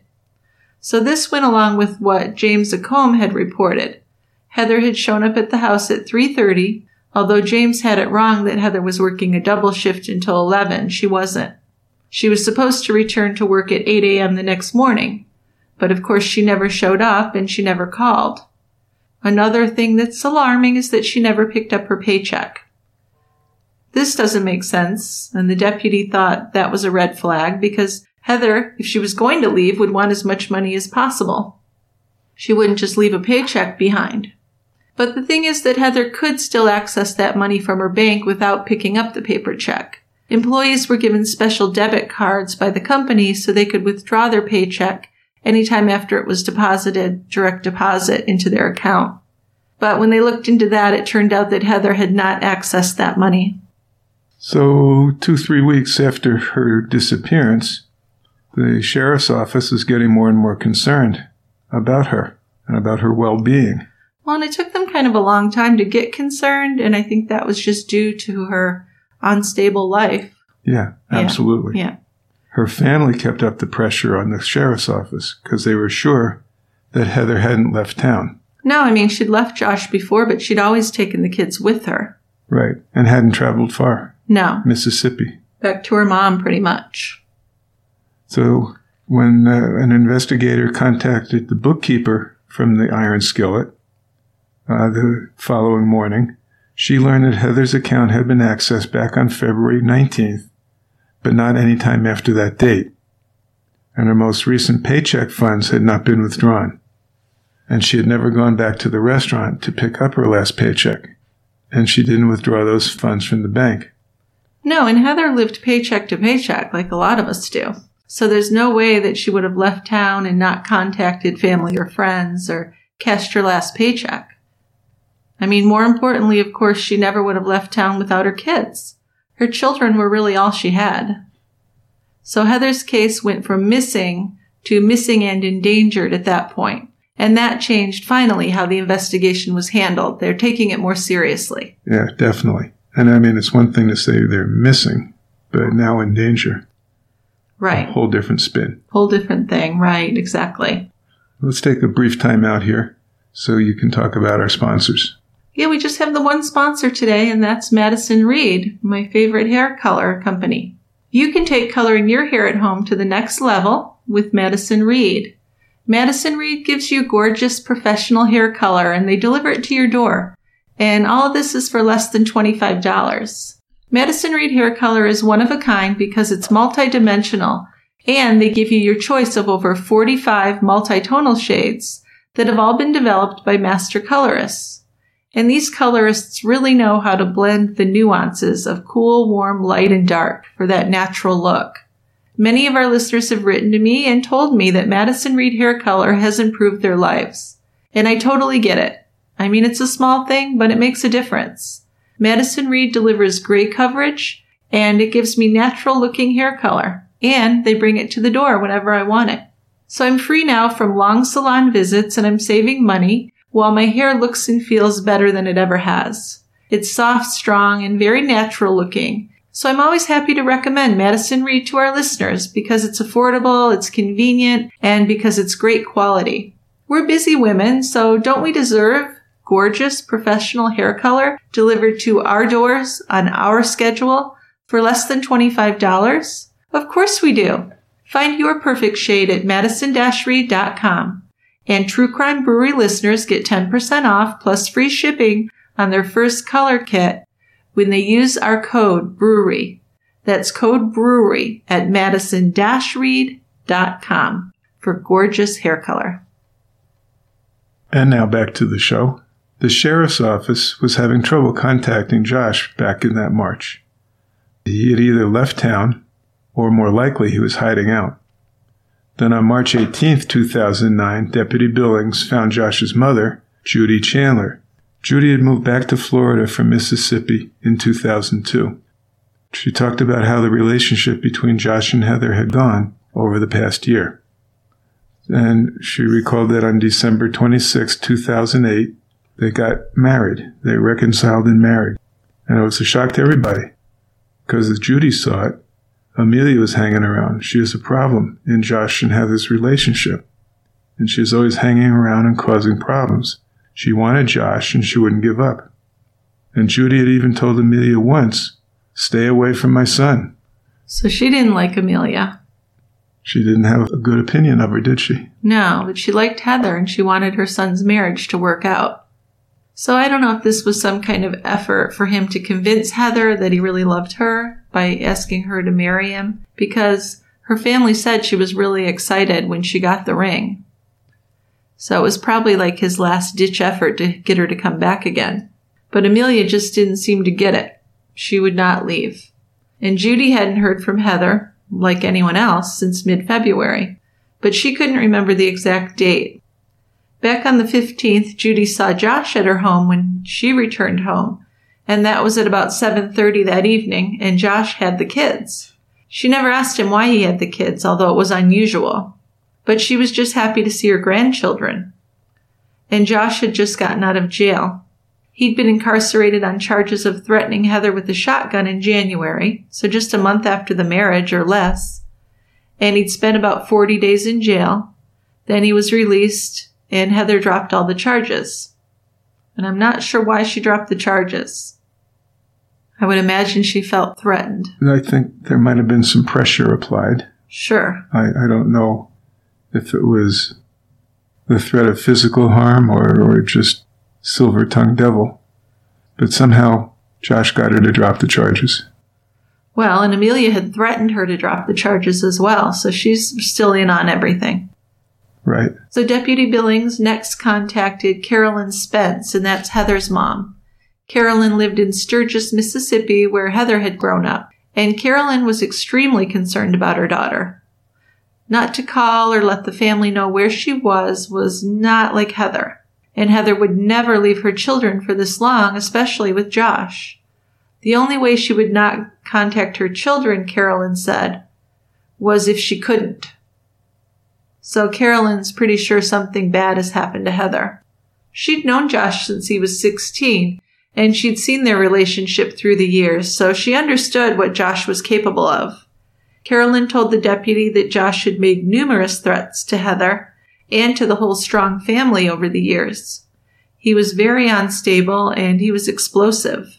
S8: So this went along with what James Acombe had reported. Heather had shown up at the house at three thirty, although James had it wrong that Heather was working a double shift until eleven. She wasn't. She was supposed to return to work at eight a.m. the next morning, but of course she never showed up and she never called. Another thing that's alarming is that she never picked up her paycheck. This doesn't make sense, and the deputy thought that was a red flag because Heather, if she was going to leave, would want as much money as possible. She wouldn't just leave a paycheck behind. But the thing is that Heather could still access that money from her bank without picking up the paper check. Employees were given special debit cards by the company so they could withdraw their paycheck anytime after it was deposited, direct deposit, into their account. But when they looked into that, it turned out that Heather had not accessed that money.
S9: So, two, three weeks after her disappearance, the sheriff's office is getting more and more concerned about her and about her well-being.
S8: Well, and it took them kind of a long time to get concerned, and I think that was just due to her unstable life.
S9: Yeah, absolutely.
S8: Yeah. yeah.
S9: Her family kept up the pressure on the sheriff's office because they were sure that Heather hadn't left town.
S8: No, I mean, she'd left Josh before, but she'd always taken the kids with her.
S9: Right, and hadn't traveled far.
S8: No.
S9: Mississippi.
S8: Back to her mom, pretty much.
S9: So when uh, an investigator contacted the bookkeeper from the Iron Skillet uh, the following morning, she learned that Heather's account had been accessed back on February nineteenth, but not any time after that date. And her most recent paycheck funds had not been withdrawn. And she had never gone back to the restaurant to pick up her last paycheck. And she didn't withdraw those funds from the bank.
S8: No, and Heather lived paycheck to paycheck like a lot of us do. So there's no way that she would have left town and not contacted family or friends or cashed her last paycheck. I mean, more importantly, of course, she never would have left town without her kids. Her children were really all she had. So Heather's case went from missing to missing and endangered at that point. And that changed, finally, how the investigation was handled. They're taking it more seriously.
S9: Yeah, definitely. And I mean, it's one thing to say they're missing, but now in danger.
S8: Right.
S9: A whole different spin.
S8: Whole different thing. Right, exactly.
S9: Let's take a brief time out here so you can talk about our sponsors.
S8: Yeah, we just have the one sponsor today, and that's Madison Reed, my favorite hair color company. You can take coloring your hair at home to the next level with Madison Reed. Madison Reed gives you gorgeous professional hair color, and they deliver it to your door. And all of this is for less than twenty-five dollars. Madison Reed hair color is one of a kind because it's multidimensional, and they give you your choice of over forty-five multitonal shades that have all been developed by master colorists. And these colorists really know how to blend the nuances of cool, warm, light, and dark for that natural look. Many of our listeners have written to me and told me that Madison Reed hair color has improved their lives. And I totally get it. I mean, it's a small thing, but it makes a difference. Madison Reed delivers gray coverage, and it gives me natural-looking hair color. And they bring it to the door whenever I want it. So I'm free now from long salon visits, and I'm saving money while my hair looks and feels better than it ever has. It's soft, strong, and very natural-looking. So I'm always happy to recommend Madison Reed to our listeners because it's affordable, it's convenient, and because it's great quality. We're busy women, so don't we deserve gorgeous professional hair color delivered to our doors on our schedule for less than twenty-five dollars? Of course we do. Find your perfect shade at madison dash reed dot com. And True Crime Brewery listeners get ten percent off plus free shipping on their first color kit when they use our code BREWERY. That's code BREWERY at madison dash reed dot com for gorgeous hair color.
S9: And now back to the show. The sheriff's office was having trouble contacting Josh back in that March. He had either left town, or more likely he was hiding out. Then on March eighteenth, two thousand nine, Deputy Billings found Josh's mother, Judy Chandler. Judy had moved back to Florida from Mississippi in two thousand two. She talked about how the relationship between Josh and Heather had gone over the past year. And she recalled that on December twenty-sixth, two thousand eight, they got married. They reconciled and married. And it was a shock to everybody. Because as Judy saw it, Amelia was hanging around. She was a problem in Josh and Heather's relationship. And she was always hanging around and causing problems. She wanted Josh, and she wouldn't give up. And Judy had even told Amelia once, "Stay away from my son."
S8: So she didn't like Amelia.
S9: She didn't have a good opinion of her, did she?
S8: No, but she liked Heather, and she wanted her son's marriage to work out. So I don't know if this was some kind of effort for him to convince Heather that he really loved her by asking her to marry him, because her family said she was really excited when she got the ring. So it was probably like his last-ditch effort to get her to come back again. But Amelia just didn't seem to get it. She would not leave. And Judy hadn't heard from Heather, like anyone else, since mid-February. But she couldn't remember the exact date. Back on the fifteenth, Judy saw Josh at her home when she returned home, and that was at about seven thirty that evening, and Josh had the kids. She never asked him why he had the kids, although it was unusual. But she was just happy to see her grandchildren. And Josh had just gotten out of jail. He'd been incarcerated on charges of threatening Heather with a shotgun in January, so just a month after the marriage or less. And he'd spent about forty days in jail. Then he was released, and Heather dropped all the charges. And I'm not sure why she dropped the charges. I would imagine she felt threatened.
S9: I think there might have been some pressure applied.
S8: Sure.
S9: I, I don't know if it was the threat of physical harm or, or just silver-tongued devil. But somehow Josh got her to drop the charges.
S8: Well, and Amelia had threatened her to drop the charges as well, so she's still in on everything.
S9: Right.
S8: So Deputy Billings next contacted Carolyn Spence, and that's Heather's mom. Carolyn lived in Sturgis, Mississippi, where Heather had grown up, and Carolyn was extremely concerned about her daughter. Not to call or let the family know where she was was not like Heather, and Heather would never leave her children for this long, especially with Josh. The only way she would not contact her children, Carolyn said, was if she couldn't. So Carolyn's pretty sure something bad has happened to Heather. She'd known Josh since he was sixteen, and she'd seen their relationship through the years, so she understood what Josh was capable of. Carolyn told the deputy that Josh had made numerous threats to Heather and to the whole Strong family over the years. He was very unstable, and he was explosive.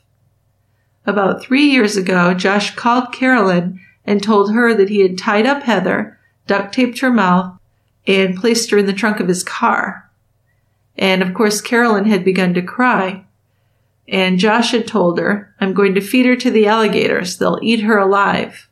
S8: About three years ago, Josh called Carolyn and told her that he had tied up Heather, duct taped her mouth, and placed her in the trunk of his car. And of course, Carolyn had begun to cry. And Josh had told her, "I'm going to feed her to the alligators. They'll eat her alive."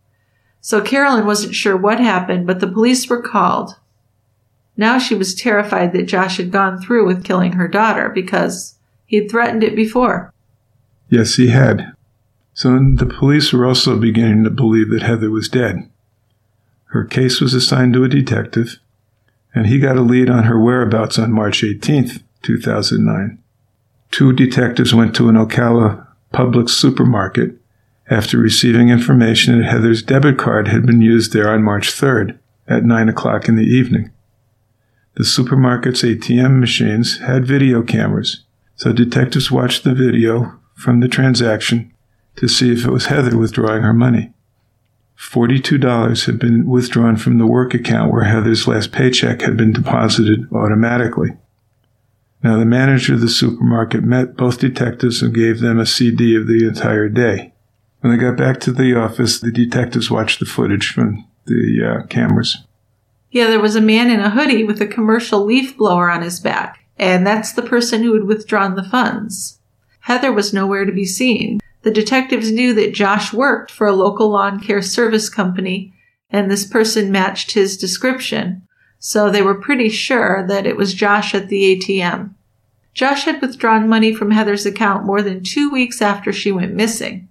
S8: So Carolyn wasn't sure what happened, but the police were called. Now she was terrified that Josh had gone through with killing her daughter because he'd threatened it before.
S9: Yes, he had. So the police were also beginning to believe that Heather was dead. Her case was assigned to a detective, and he got a lead on her whereabouts on March eighteenth, two thousand nine. Two detectives went to an Ocala Publix supermarket after receiving information that Heather's debit card had been used there on March third at nine o'clock in the evening. The supermarket's A T M machines had video cameras, so detectives watched the video from the transaction to see if it was Heather withdrawing her money. forty-two dollars had been withdrawn from the work account where Heather's last paycheck had been deposited automatically. Now, the manager of the supermarket met both detectives and gave them a C D of the entire day. When they got back to the office, the detectives watched the footage from the uh, cameras.
S8: Yeah, there was a man in a hoodie with a commercial leaf blower on his back, and that's the person who had withdrawn the funds. Heather was nowhere to be seen. The detectives knew that Josh worked for a local lawn care service company, and this person matched his description, so they were pretty sure that it was Josh at the A T M. Josh had withdrawn money from Heather's account more than two weeks after she went missing.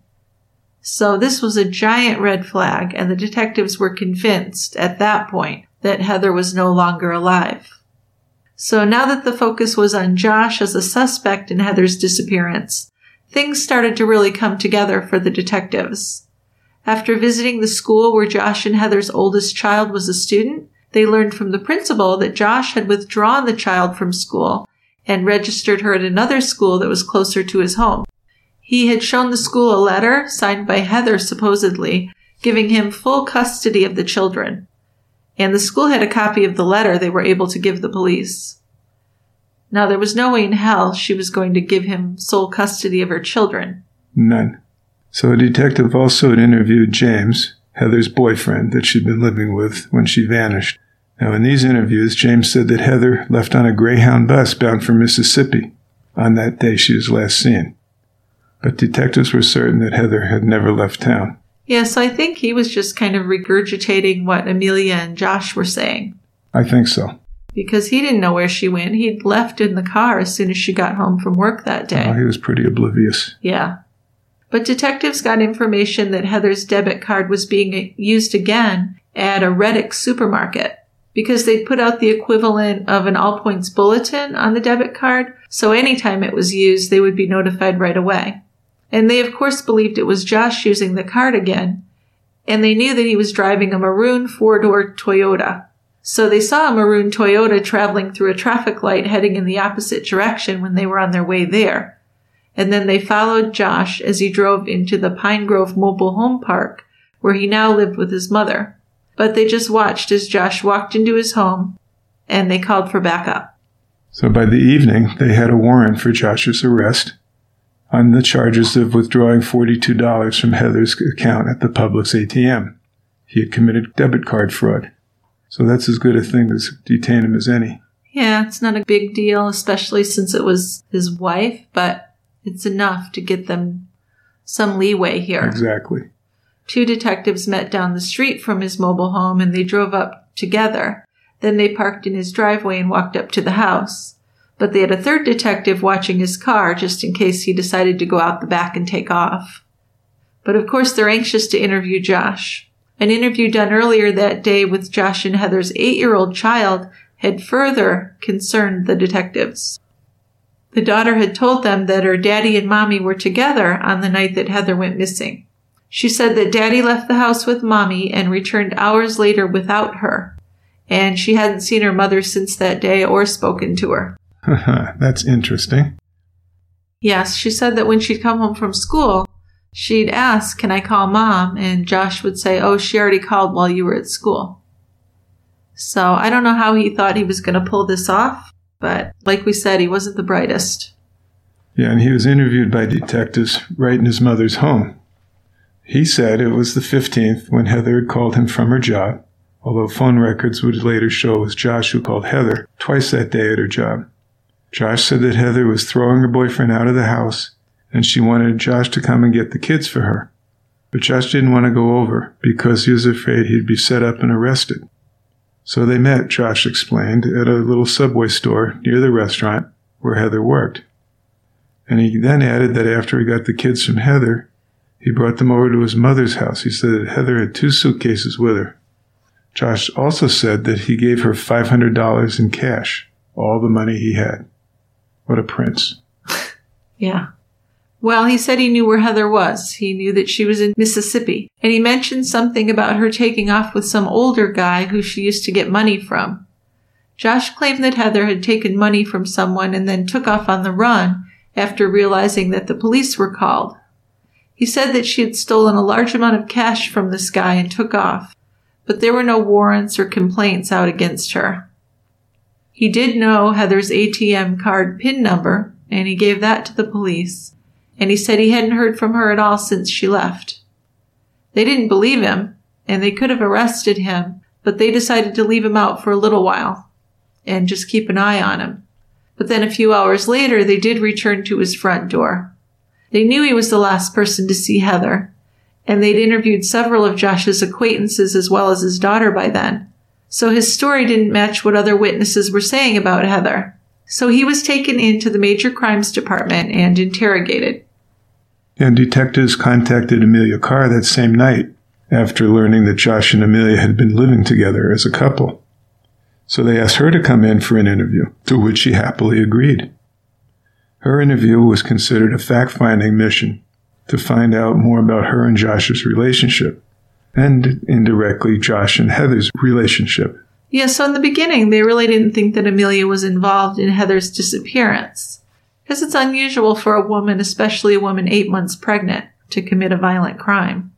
S8: So this was a giant red flag, and the detectives were convinced at that point that Heather was no longer alive. So now that the focus was on Josh as a suspect in Heather's disappearance, things started to really come together for the detectives. After visiting the school where Josh and Heather's oldest child was a student, they learned from the principal that Josh had withdrawn the child from school and registered her at another school that was closer to his home. He had shown the school a letter, signed by Heather supposedly, giving him full custody of the children. And the school had a copy of the letter they were able to give the police. Now, there was no way in hell she was going to give him sole custody of her children.
S9: None. So a detective also had interviewed James, Heather's boyfriend that she'd been living with when she vanished. Now, in these interviews, James said that Heather left on a Greyhound bus bound for Mississippi. on that day she was last seen. But detectives were certain that Heather had never left town.
S8: Yeah, so I think he was just kind of regurgitating what Amelia and Josh were saying.
S9: I think so.
S8: Because he didn't know where she went. He'd left in the car as soon as she got home from work that day.
S9: Oh, he was pretty oblivious.
S8: Yeah. But detectives got information that Heather's debit card was being used again at a Reddick supermarket because they'd put out the equivalent of an All Points bulletin on the debit card, so anytime it was used, they would be notified right away. And they, of course, believed it was Josh using the card again, and they knew that he was driving a maroon four-door Toyota. So they saw a maroon Toyota traveling through a traffic light heading in the opposite direction when they were on their way there. And then they followed Josh as he drove into the Pine Grove Mobile Home Park, where he now lived with his mother. But they just watched as Josh walked into his home, and they called for backup.
S9: So by the evening, they had a warrant for Josh's arrest on the charges of withdrawing forty-two dollars from Heather's account at the Publix A T M. He had committed debit card fraud. So that's as good a thing to detain him as any.
S8: Yeah, it's not a big deal, especially since it was his wife, but it's enough to get them some leeway here.
S9: Exactly.
S8: Two detectives met down the street from his mobile home, and they drove up together. Then they parked in his driveway and walked up to the house. But they had a third detective watching his car just in case he decided to go out the back and take off. But of course, they're anxious to interview Josh. An interview done earlier that day with Josh and Heather's eight-year-old child had further concerned the detectives. The daughter had told them that her daddy and mommy were together on the night that Heather went missing. She said that daddy left the house with mommy and returned hours later without her, and she hadn't seen her mother since that day or spoken to her.
S9: That's interesting.
S8: Yes, she said that when she'd come home from school, she'd ask, "Can I call Mom?" And Josh would say, "Oh, she already called while you were at school." So I don't know how he thought he was going to pull this off, but like we said, he wasn't the brightest.
S9: Yeah, and he was interviewed by detectives right in his mother's home. He said it was the fifteenth when Heather had called him from her job, although phone records would later show it was Josh who called Heather twice that day at her job. Josh said that Heather was throwing her boyfriend out of the house, and she wanted Josh to come and get the kids for her. But Josh didn't want to go over because he was afraid he'd be set up and arrested. So they met, Josh explained, at a little Subway store near the restaurant where Heather worked. And he then added that after he got the kids from Heather, he brought them over to his mother's house. He said that Heather had two suitcases with her. Josh also said that he gave her five hundred dollars in cash, all the money he had. What a prince.
S8: Yeah. Well, he said he knew where Heather was. He knew that she was in Mississippi. And he mentioned something about her taking off with some older guy who she used to get money from. Josh claimed that Heather had taken money from someone and then took off on the run after realizing that the police were called. He said that she had stolen a large amount of cash from this guy and took off, but there were no warrants or complaints out against her. He did know Heather's A T M card PIN number, and he gave that to the police, and he said he hadn't heard from her at all since she left. They didn't believe him, and they could have arrested him, but they decided to leave him out for a little while and just keep an eye on him. But then a few hours later, they did return to his front door. They knew he was the last person to see Heather, and they'd interviewed several of Josh's acquaintances as well as his daughter by then. So his story didn't match what other witnesses were saying about Heather. So he was taken into the Major Crimes Department and interrogated.
S9: And detectives contacted Amelia Carr that same night after learning that Josh and Amelia had been living together as a couple. So they asked her to come in for an interview, to which she happily agreed. Her interview was considered a fact-finding mission to find out more about her and Josh's relationship, and indirectly Josh and Heather's relationship.
S8: Yeah, so in the beginning, they really didn't think that Amelia was involved in Heather's disappearance, because it's unusual for a woman, especially a woman eight months pregnant, to commit a violent crime.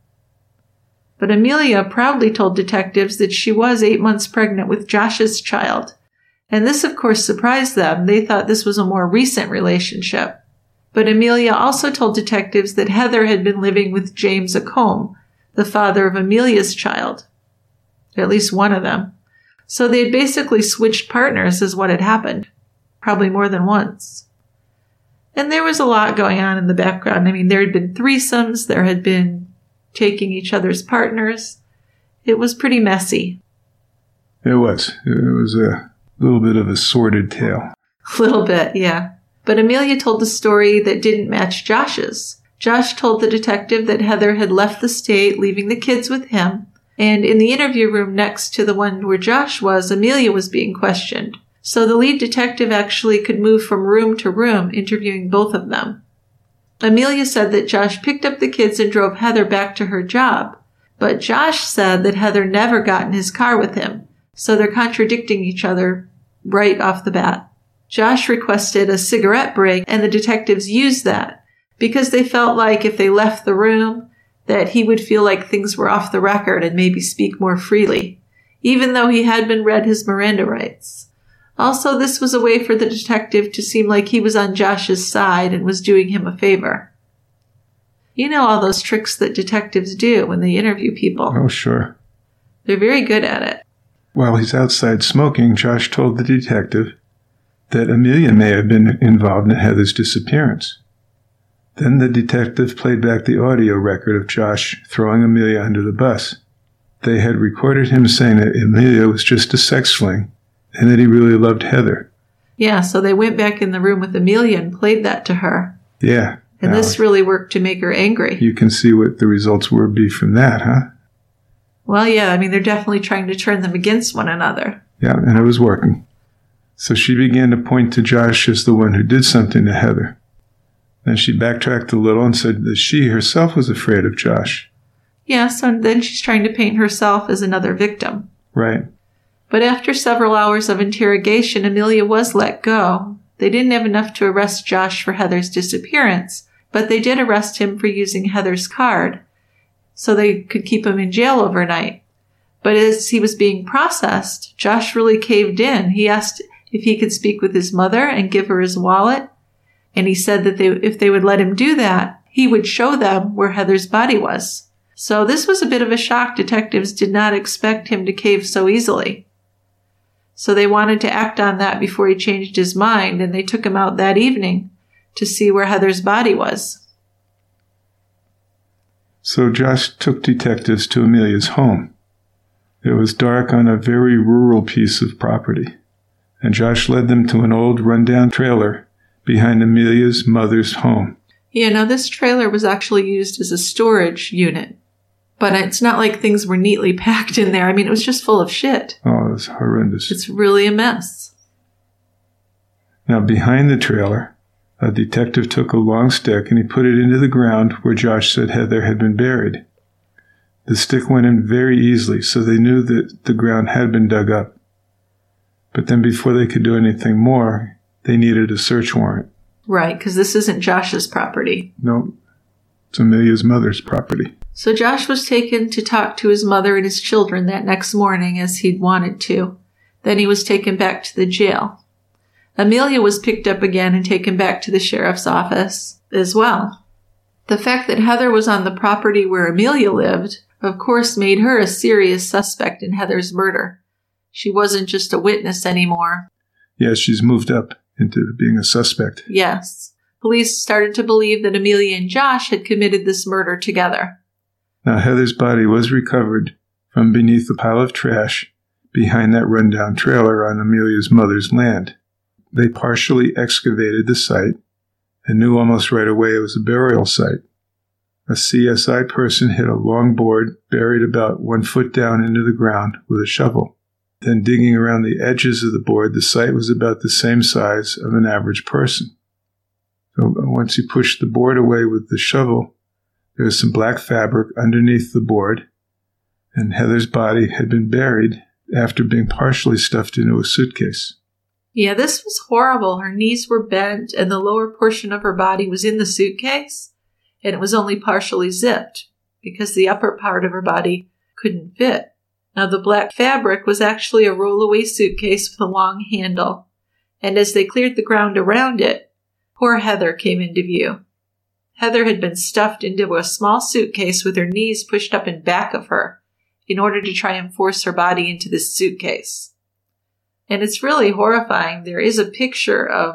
S8: But Amelia proudly told detectives that she was eight months pregnant with Josh's child, and this, of course, surprised them. They thought this was a more recent relationship. But Amelia also told detectives that Heather had been living with James Acombe, the father of Amelia's child, at least one of them. So they had basically switched partners is what had happened, probably more than once. And there was a lot going on in the background. I mean, there had been threesomes. There had been taking each other's partners. It was pretty messy.
S9: It was. It was a little bit of a sordid tale.
S8: A little bit, yeah. But Amelia told a story that didn't match Josh's. Josh told the detective that Heather had left the state, leaving the kids with him. And in the interview room next to the one where Josh was, Amelia was being questioned. So the lead detective actually could move from room to room, interviewing both of them. Amelia said that Josh picked up the kids and drove Heather back to her job. But Josh said that Heather never got in his car with him. So they're contradicting each other right off the bat. Josh requested a cigarette break, and the detectives used that because they felt like if they left the room, that he would feel like things were off the record and maybe speak more freely, even though he had been read his Miranda rights. Also, this was a way for the detective to seem like he was on Josh's side and was doing him a favor. You know all those tricks that detectives do when they interview people.
S9: Oh, sure.
S8: They're very good at it.
S9: While he's outside smoking, Josh told the detective that Amelia may have been involved in Heather's disappearance. Then the detective played back the audio record of Josh throwing Amelia under the bus. They had recorded him saying that Amelia was just a sex fling and that he really loved Heather.
S8: Yeah, so they went back in the room with Amelia and played that to her.
S9: Yeah.
S8: And now, this really worked to make her angry.
S9: You can see what the results would be from that, huh?
S8: Well, yeah, I mean, they're definitely trying to turn them against one another.
S9: Yeah, and it was working. So she began to point to Josh as the one who did something to Heather. Then she backtracked a little and said that she herself was afraid of Josh.
S8: Yeah, so then she's trying to paint herself as another victim.
S9: Right.
S8: But after several hours of interrogation, Amelia was let go. They didn't have enough to arrest Josh for Heather's disappearance, but they did arrest him for using Heather's card, so they could keep him in jail overnight. But as he was being processed, Josh really caved in. He asked if he could speak with his mother and give her his wallet. And he said that they, if they would let him do that, he would show them where Heather's body was. So this was a bit of a shock. Detectives did not expect him to cave so easily. So they wanted to act on that before he changed his mind, and they took him out that evening to see where Heather's body was.
S9: So Josh took detectives to Amelia's home. It was dark on a very rural piece of property, and Josh led them to an old rundown trailer behind Amelia's mother's home.
S8: Yeah, now this trailer was actually used as a storage unit. But it's not like things were neatly packed in there. I mean, it was just full of shit.
S9: Oh, it was horrendous.
S8: It's really a mess.
S9: Now, behind the trailer, a detective took a long stick and he put it into the ground where Josh said Heather had been buried. The stick went in very easily, so they knew that the ground had been dug up. But then before they could do anything more, they needed a search warrant.
S8: Right, because this isn't Josh's property.
S9: No, it's Amelia's mother's property.
S8: So Josh was taken to talk to his mother and his children that next morning as he'd wanted to. Then he was taken back to the jail. Amelia was picked up again and taken back to the sheriff's office as well. The fact that Heather was on the property where Amelia lived, of course, made her a serious suspect in Heather's murder. She wasn't just a witness anymore.
S9: Yes, she's moved up into being a suspect.
S8: Yes. Police started to believe that Amelia and Josh had committed this murder together.
S9: Now, Heather's body was recovered from beneath a pile of trash behind that rundown trailer on Amelia's mother's land. They partially excavated the site and knew almost right away it was a burial site. A C S I person hit a long board buried about one foot down into the ground with a shovel. Then digging around the edges of the board, the site was about the same size of an average person. So once you pushed the board away with the shovel, there was some black fabric underneath the board, and Heather's body had been buried after being partially stuffed into a suitcase.
S8: Yeah, this was horrible. Her knees were bent, and the lower portion of her body was in the suitcase, and it was only partially zipped because the upper part of her body couldn't fit. Now, the black fabric was actually a rollaway suitcase with a long handle, and as they cleared the ground around it, poor Heather came into view. Heather had been stuffed into a small suitcase with her knees pushed up in back of her in order to try and force her body into this suitcase. And it's really horrifying. There is a picture of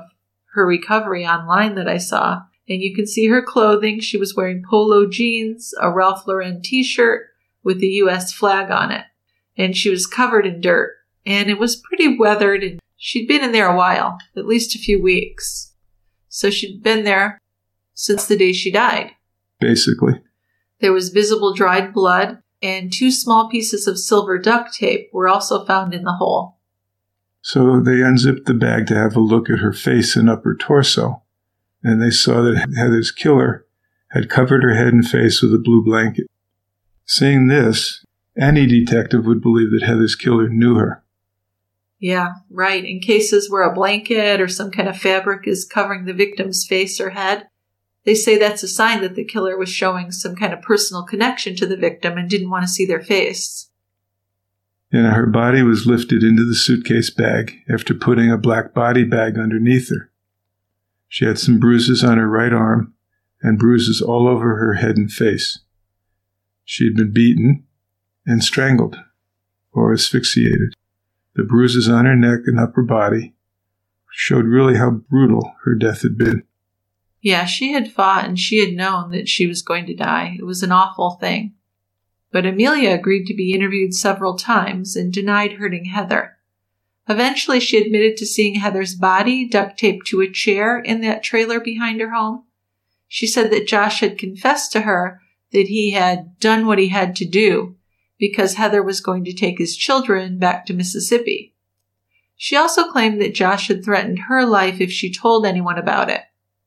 S8: her recovery online that I saw. And you can see her clothing. She was wearing polo jeans, a Ralph Lauren t-shirt with the U S flag on it. And she was covered in dirt. And it was pretty weathered, and she'd been in there a while, at least a few weeks. So she'd been there since the day she died.
S9: Basically.
S8: There was visible dried blood, and two small pieces of silver duct tape were also found in the hole.
S9: So they unzipped the bag to have a look at her face and upper torso, and they saw that Heather's killer had covered her head and face with a blue blanket. Seeing this, any detective would believe that Heather's killer knew her.
S8: Yeah, right. In cases where a blanket or some kind of fabric is covering the victim's face or head, they say that's a sign that the killer was showing some kind of personal connection to the victim and didn't want to see their face.
S9: And her body was lifted into the suitcase bag after putting a black body bag underneath her. She had some bruises on her right arm and bruises all over her head and face. She had been beaten and strangled or asphyxiated. The bruises on her neck and upper body showed really how brutal her death had been.
S8: Yeah, she had fought and she had known that she was going to die. It was an awful thing. But Amelia agreed to be interviewed several times and denied hurting Heather. Eventually, she admitted to seeing Heather's body duct taped to a chair in that trailer behind her home. She said that Josh had confessed to her that he had done what he had to do because Heather was going to take his children back to Mississippi. She also claimed that Josh had threatened her life if she told anyone about it.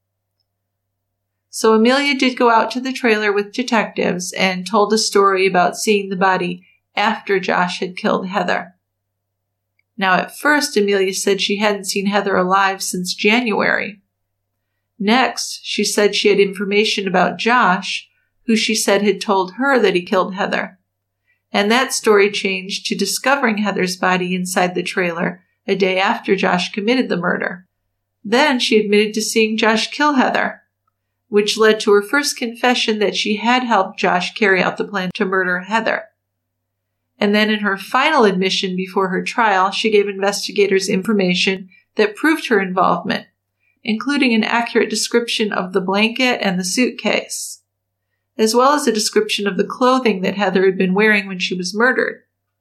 S8: So Amelia did go out to the trailer with detectives and told a story about seeing the body after Josh had killed Heather. Now, at first, Amelia said she hadn't seen Heather alive since January. Next, she said she had information about Josh, who she said had told her that he killed Heather. And that story changed to discovering Heather's body inside the trailer a day after Josh committed the murder. Then she admitted to seeing Josh kill Heather, which led to her first confession that she had helped Josh carry out the plan to murder Heather. And then in her final admission before her trial, she gave investigators information that proved her involvement, including an accurate description of the blanket and the suitcase, as well as a description of the clothing that Heather had been wearing when she was murdered.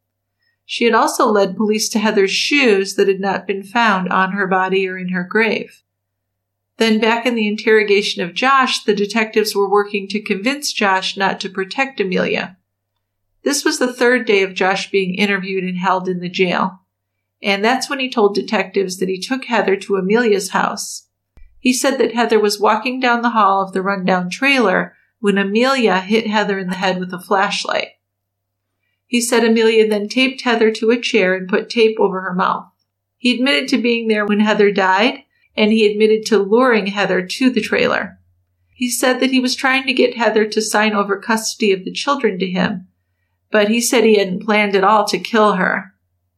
S8: She had also led police to Heather's shoes that had not been found on her body or in her grave. Then back in the interrogation of Josh, the detectives were working to convince Josh not to protect Amelia. This was the third day of Josh being interviewed and held in the jail, and that's when he told detectives that he took Heather to Amelia's house. He said that Heather was walking down the hall of the rundown trailer when Amelia hit Heather in the head with a flashlight. He said Amelia then taped Heather to a chair and put tape over her mouth. He admitted to being there when Heather died, and he admitted to luring Heather to the trailer. He said that he was trying to get Heather to sign over custody of the children to him, but he said he hadn't planned at all to kill her.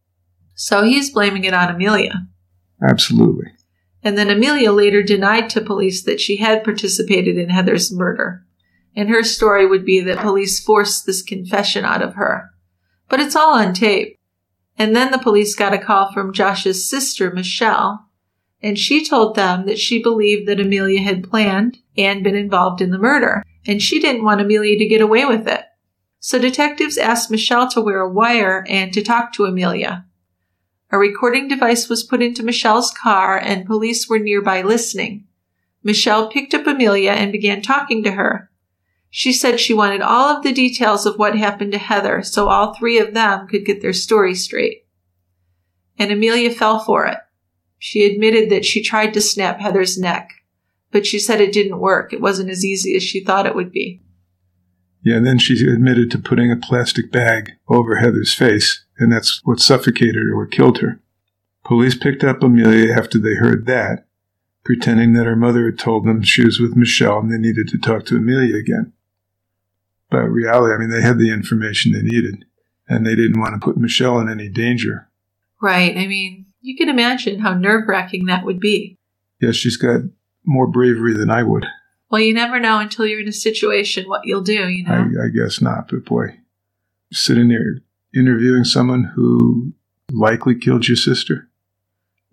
S8: So he's blaming it on Amelia.
S9: Absolutely.
S8: And then Amelia later denied to police that she had participated in Heather's murder. And her story would be that police forced this confession out of her. But it's all on tape. And then the police got a call from Josh's sister, Michelle, and she told them that she believed that Amelia had planned and been involved in the murder, and she didn't want Amelia to get away with it. So detectives asked Michelle to wear a wire and to talk to Amelia. A recording device was put into Michelle's car, and police were nearby listening. Michelle picked up Amelia and began talking to her. She said she wanted all of the details of what happened to Heather so all three of them could get their story straight. And Amelia fell for it. She admitted that she tried to snap Heather's neck, but she said it didn't work. It wasn't as easy as she thought it would be.
S9: Yeah, and then she admitted to putting a plastic bag over Heather's face, and that's what suffocated her or killed her. Police picked up Amelia after they heard that, pretending that her mother had told them she was with Michelle and they needed to talk to Amelia again. But in reality, I mean, they had the information they needed, and they didn't want to put Michelle in any danger.
S8: Right. I mean, you can imagine how nerve-wracking that would be.
S9: Yes, she's got more bravery than I would.
S8: Well, you never know until you're in a situation what you'll do, you know?
S9: I, I guess not, but boy, sitting there interviewing someone who likely killed your sister.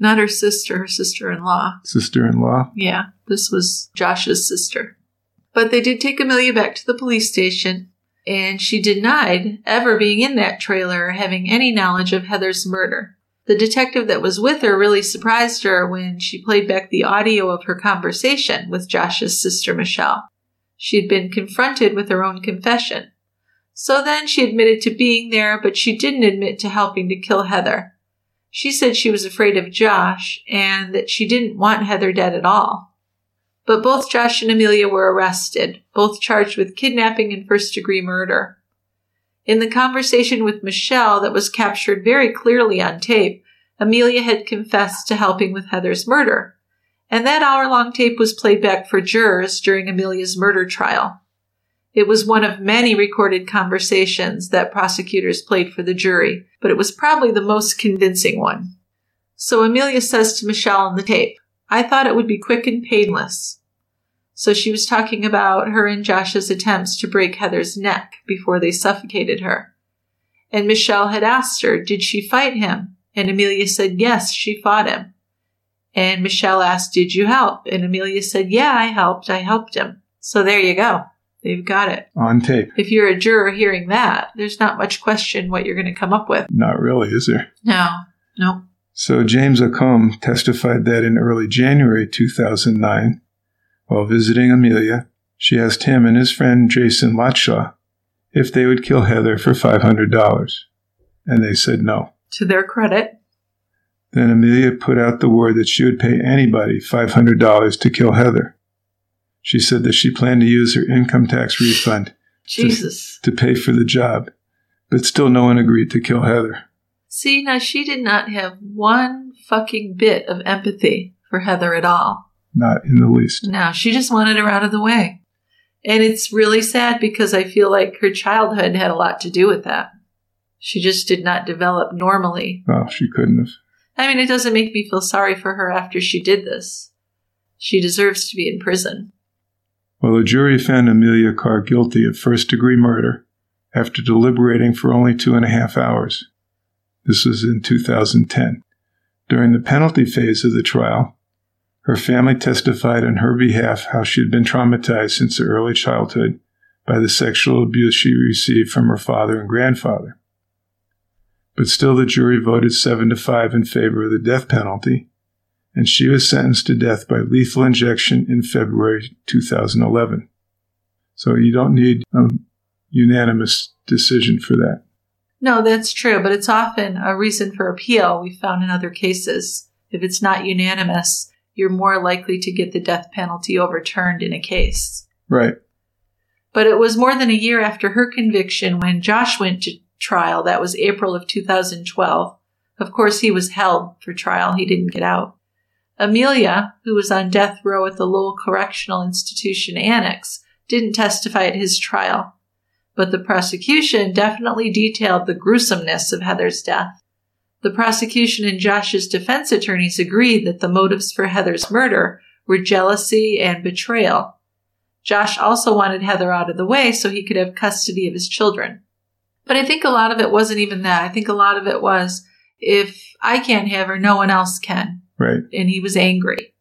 S8: Not her sister, her sister-in-law.
S9: Sister-in-law?
S8: Yeah, this was Josh's sister. But they did take Amelia back to the police station, and she denied ever being in that trailer or having any knowledge of Heather's murder. The detective that was with her really surprised her when she played back the audio of her conversation with Josh's sister, Michelle. She had been confronted with her own confession. So then she admitted to being there, but she didn't admit to helping to kill Heather. She said she was afraid of Josh and that she didn't want Heather dead at all. But both Josh and Amelia were arrested, both charged with kidnapping and first-degree murder. In the conversation with Michelle that was captured very clearly on tape, Amelia had confessed to helping with Heather's murder, and that hour-long tape was played back for jurors during Amelia's murder trial. It was one of many recorded conversations that prosecutors played for the jury, but it was probably the most convincing one. So Amelia says to Michelle on the tape, "I thought it would be quick and painless." So she was talking about her and Josh's attempts to break Heather's neck before they suffocated her. And Michelle had asked her, did she fight him? And Amelia said, yes, she fought him. And Michelle asked, did you help? And Amelia said, yeah, I helped. I helped him. So there you go. They've got it.
S9: On tape.
S8: If you're a juror hearing that, there's not much question what you're going to come up with.
S9: Not really, is there?
S8: No. No.
S9: So James Acombe testified that in early January two thousand nine, while visiting Amelia, she asked him and his friend Jason Latshaw if they would kill Heather for five hundred dollars. And they said no.
S8: To their credit.
S9: Then Amelia put out the word that she would pay anybody five hundred dollars to kill Heather. She said that she planned to use her income tax refund
S8: Jesus.
S9: To, to pay for the job, but still no one agreed to kill Heather.
S8: See, now she did not have one fucking bit of empathy for Heather at all.
S9: Not in the least.
S8: No, she just wanted her out of the way. And it's really sad because I feel like her childhood had a lot to do with that. She just did not develop normally.
S9: Well, she couldn't have.
S8: I mean, it doesn't make me feel sorry for her after she did this. She deserves to be in prison.
S9: Well, the jury found Amelia Carr guilty of first-degree murder after deliberating for only two and a half hours. This was in two thousand ten. During the penalty phase of the trial, her family testified on her behalf how she had been traumatized since her early childhood by the sexual abuse she received from her father and grandfather. But still the jury voted seven to five in favor of the death penalty, and she was sentenced to death by lethal injection in February two thousand eleven. So you don't need a unanimous decision for that.
S8: No, that's true, but it's often a reason for appeal we found in other cases. If it's not unanimous, you're more likely to get the death penalty overturned in a case.
S9: Right.
S8: But it was more than a year after her conviction when Josh went to trial. That was April of two thousand twelve. Of course, he was held for trial. He didn't get out. Amelia, who was on death row at the Lowell Correctional Institution Annex, didn't testify at his trial. But the prosecution definitely detailed the gruesomeness of Heather's death. The prosecution and Josh's defense attorneys agreed that the motives for Heather's murder were jealousy and betrayal. Josh also wanted Heather out of the way so he could have custody of his children. But I think a lot of it wasn't even that. I think a lot of it was, if I can't have her, no one else can.
S9: Right.
S8: And he was angry.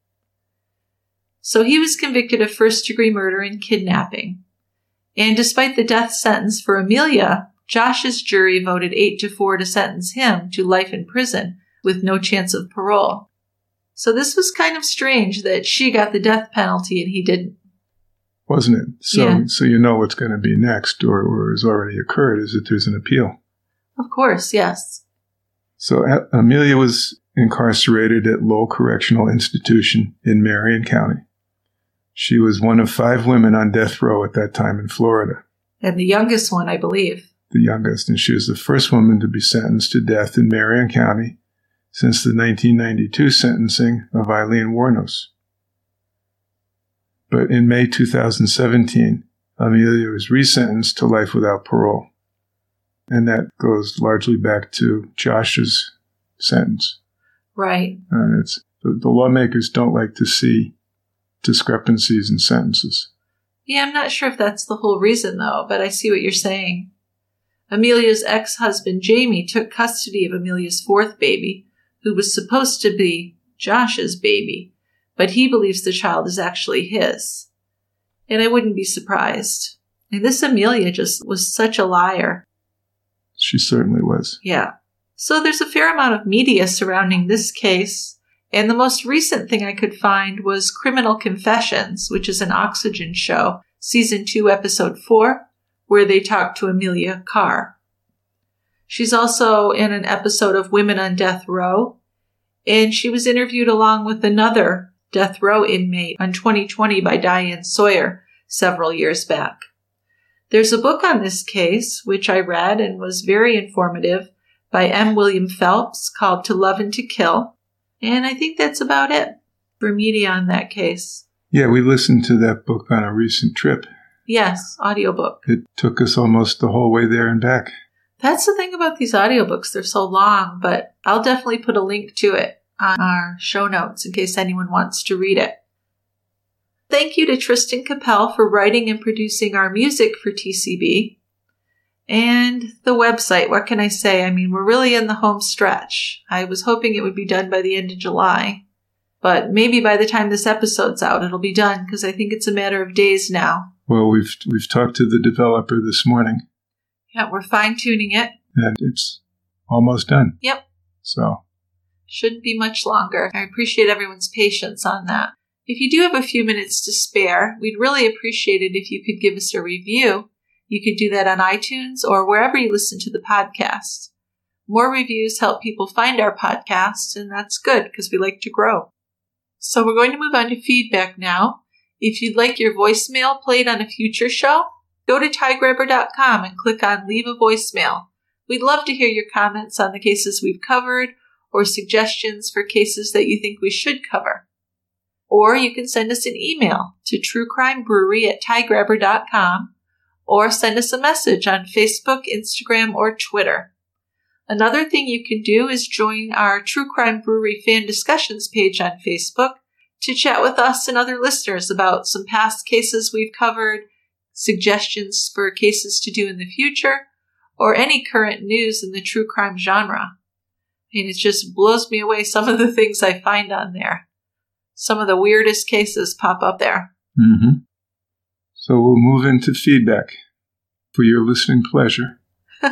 S8: So he was convicted of first-degree murder and kidnapping. And despite the death sentence for Amelia, Josh's jury voted eight to four to sentence him to life in prison with no chance of parole. So this was kind of strange that she got the death penalty and he didn't.
S9: Wasn't it? So,
S8: yeah.
S9: so you know what's going to be next, or, or has already occurred, is that there's an appeal.
S8: Of course, yes.
S9: So uh, Amelia was incarcerated at Lowell Correctional Institution in Marion County. She was one of five women on death row at that time in Florida.
S8: And the youngest one, I believe.
S9: The youngest, and she was the first woman to be sentenced to death in Marion County since the nineteen ninety-two sentencing of Eileen Wuornos. But in May two thousand seventeen, Amelia was resentenced to life without parole. And that goes largely back to Josh's sentence.
S8: Right.
S9: And it's the, the lawmakers don't like to see discrepancies in sentences.
S8: Yeah, I'm not sure if that's the whole reason, though, but I see what you're saying. Amelia's ex-husband, Jamie, took custody of Amelia's fourth baby, who was supposed to be Josh's baby, but he believes the child is actually his. And I wouldn't be surprised. And this Amelia just was such a liar.
S9: She certainly was.
S8: Yeah. So there's a fair amount of media surrounding this case. And the most recent thing I could find was Criminal Confessions, which is an Oxygen show, season two, episode four, where they talk to Amelia Carr. She's also in an episode of Women on Death Row, and she was interviewed along with another death row inmate on twenty twenty by Diane Sawyer several years back. There's a book on this case, which I read and was very informative, by M. William Phelps, called To Love and to Kill. And I think that's about it for media on that case.
S9: Yeah, we listened to that book on a recent trip.
S8: Yes, audiobook.
S9: It took us almost the whole way there and back.
S8: That's the thing about these audiobooks. They're so long, but I'll definitely put a link to it on our show notes in case anyone wants to read it. Thank you to Tristan Capel for writing and producing our music for T C B. And the website, what can I say? I mean, we're really in the home stretch. I was hoping it would be done by the end of July, but maybe by the time this episode's out, it'll be done because I think it's a matter of days now.
S9: Well, we've we've talked to the developer this morning.
S8: Yeah, we're fine-tuning it.
S9: And it's almost done.
S8: Yep.
S9: So.
S8: Shouldn't be much longer. I appreciate everyone's patience on that. If you do have a few minutes to spare, we'd really appreciate it if you could give us a review. You could do that on iTunes or wherever you listen to the podcast. More reviews help people find our podcast, and that's good because we like to grow. So we're going to move on to feedback now. If you'd like your voicemail played on a future show, go to ty grabber dot com and click on Leave a Voicemail. We'd love to hear your comments on the cases we've covered or suggestions for cases that you think we should cover. Or you can send us an email to truecrimebrewery at ty grabber dot com or send us a message on Facebook, Instagram, or Twitter. Another thing you can do is join our True Crime Brewery fan discussions page on Facebook to chat with us and other listeners about some past cases we've covered, suggestions for cases to do in the future, or any current news in the true crime genre. I mean, it just blows me away some of the things I find on there. Some of the weirdest cases pop up there.
S9: Mm-hmm. So we'll move into feedback for your listening pleasure.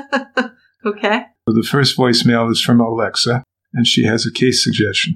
S8: Okay.
S9: So the first voicemail is from Alexa, and she has a case suggestion.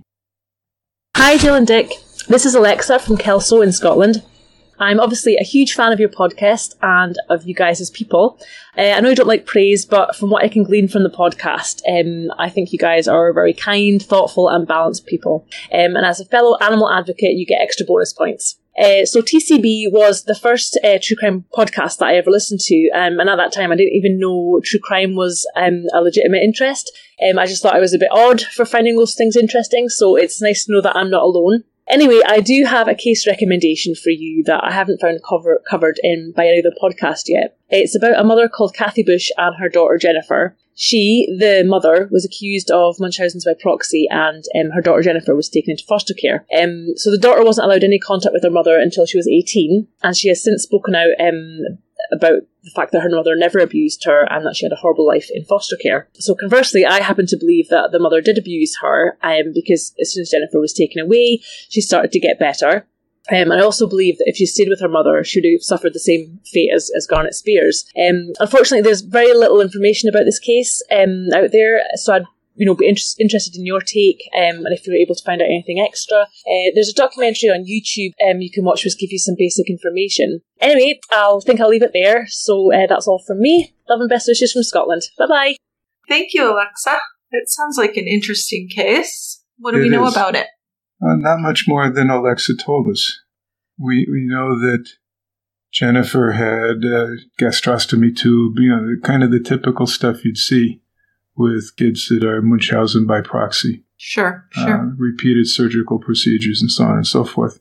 S10: Hi, Jill and Dick. This is Alexa from Kelso in Scotland. I'm obviously a huge fan of your podcast and of you guys as people. Uh, I know you don't like praise, but from what I can glean from the podcast, um, I think you guys are very kind, thoughtful and balanced people. Um, and as a fellow animal advocate, you get extra bonus points. Uh, so T C B was the first uh, true crime podcast that I ever listened to, um, and at that time I didn't even know true crime was um, a legitimate interest. Um, I just thought I was a bit odd for finding those things interesting, so it's nice to know that I'm not alone. Anyway, I do have a case recommendation for you that I haven't found cover- covered in by any other podcast yet. It's about a mother called Kathy Bush and her daughter Jennifer. She, the mother, was accused of Munchausen's by proxy, and um, her daughter Jennifer was taken into foster care. Um, so the daughter wasn't allowed any contact with her mother until she was eighteen, and she has since spoken out um, about the fact that her mother never abused her and that she had a horrible life in foster care. So conversely, I happen to believe that the mother did abuse her um, because as soon as Jennifer was taken away, she started to get better. Um, and I also believe that if she stayed with her mother, she would have suffered the same fate as, as Garnet Spears. Um, unfortunately, there's very little information about this case um, out there, so I'd you know, be inter- interested in your take, um, and if you're able to find out anything extra. Uh, there's a documentary on YouTube um, you can watch which give you some basic information. Anyway, I'll think I'll leave it there, so uh, that's all from me. Love and best wishes from Scotland. Bye-bye.
S8: Thank you, Alexa. It sounds like an interesting case. What do
S9: It
S8: we know
S9: is.
S8: about it?
S9: Uh, not much more than Alexa told us. We we know that Jennifer had a gastrostomy tube, you know, kind of the typical stuff you'd see with kids that are Munchausen by proxy.
S8: Sure, sure.
S9: Uh, repeated surgical procedures and so on and so forth.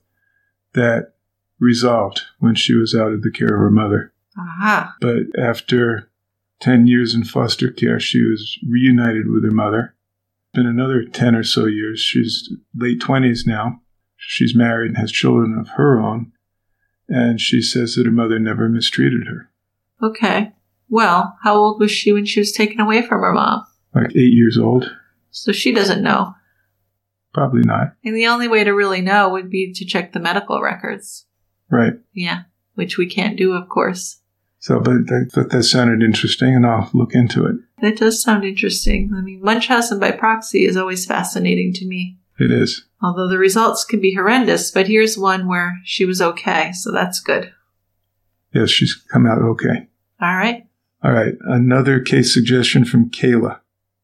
S9: That resolved when she was out of the care of her mother.
S8: Aha.
S9: But after ten years in foster care, she was reunited with her mother. Been another ten or so years. She's late twenties now. She's married and has children of her own. And she says that her mother never mistreated her.
S8: Okay. Well, how old was she when she was taken away from her mom?
S9: Like eight years old.
S8: So she doesn't know.
S9: Probably not.
S8: And the only way to really know would be to check the medical records.
S9: Right.
S8: Yeah, which we can't do, of course.
S9: So, but I thought that sounded interesting, and I'll look into it.
S8: That does sound interesting. I mean, Munchausen by proxy is always fascinating to me.
S9: It is.
S8: Although the results can be horrendous, but here's one where she was okay, so that's good.
S9: Yes, she's come out okay.
S8: All right.
S9: All right. Another case suggestion from Kayla.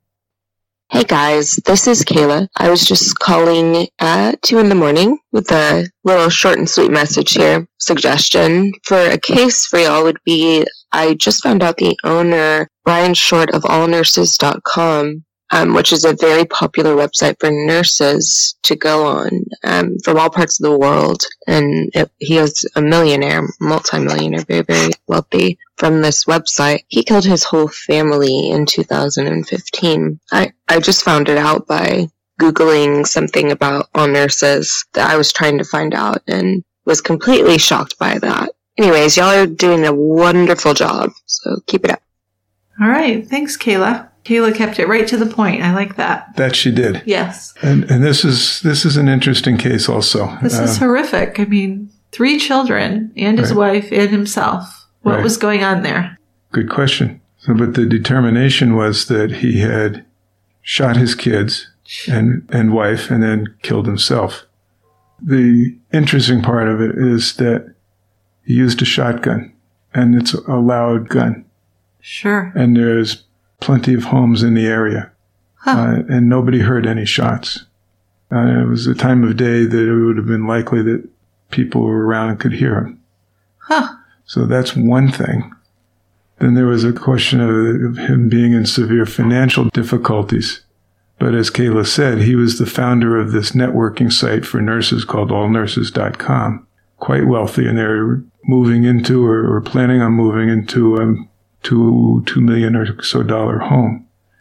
S11: Hey guys, this is Kayla. I was just calling at two in the morning with a little short and sweet message here. Suggestion for a case for y'all would be, I just found out the owner, Brian Short of all nurses dot com, um, which is a very popular website for nurses to go on um, from all parts of the world. And it, he is a millionaire, multimillionaire, very, very wealthy from this website. He killed his whole family in two thousand fifteen. I, I just found it out by Googling something about all nurses that I was trying to find out and was completely shocked by that. Anyways, y'all are doing a wonderful job, so keep it up.
S8: All right. Thanks, Kayla. Kayla kept it right to the point. I like that.
S9: That she did.
S8: Yes.
S9: And and this is this is an interesting case also.
S8: This uh, is horrific. I mean, three children and his
S9: right.
S8: wife and himself. What
S9: right.
S8: was going on there?
S9: Good question. So, but the determination was that he had shot his kids and, and wife and then killed himself. The interesting part of it is that he used a shotgun, and it's a loud gun.
S8: Sure.
S9: And there's plenty of homes in the area, huh. uh, and nobody heard any shots. Uh, it was a time of day that it would have been likely that people were around and could hear him.
S8: Huh.
S9: So that's one thing. Then there was a question of, of him being in severe financial difficulties. But as Kayla said, he was the founder of this networking site for nurses called all nurses dot com. Quite wealthy, and they're moving into or, or planning on moving into a two, two million or so dollar home.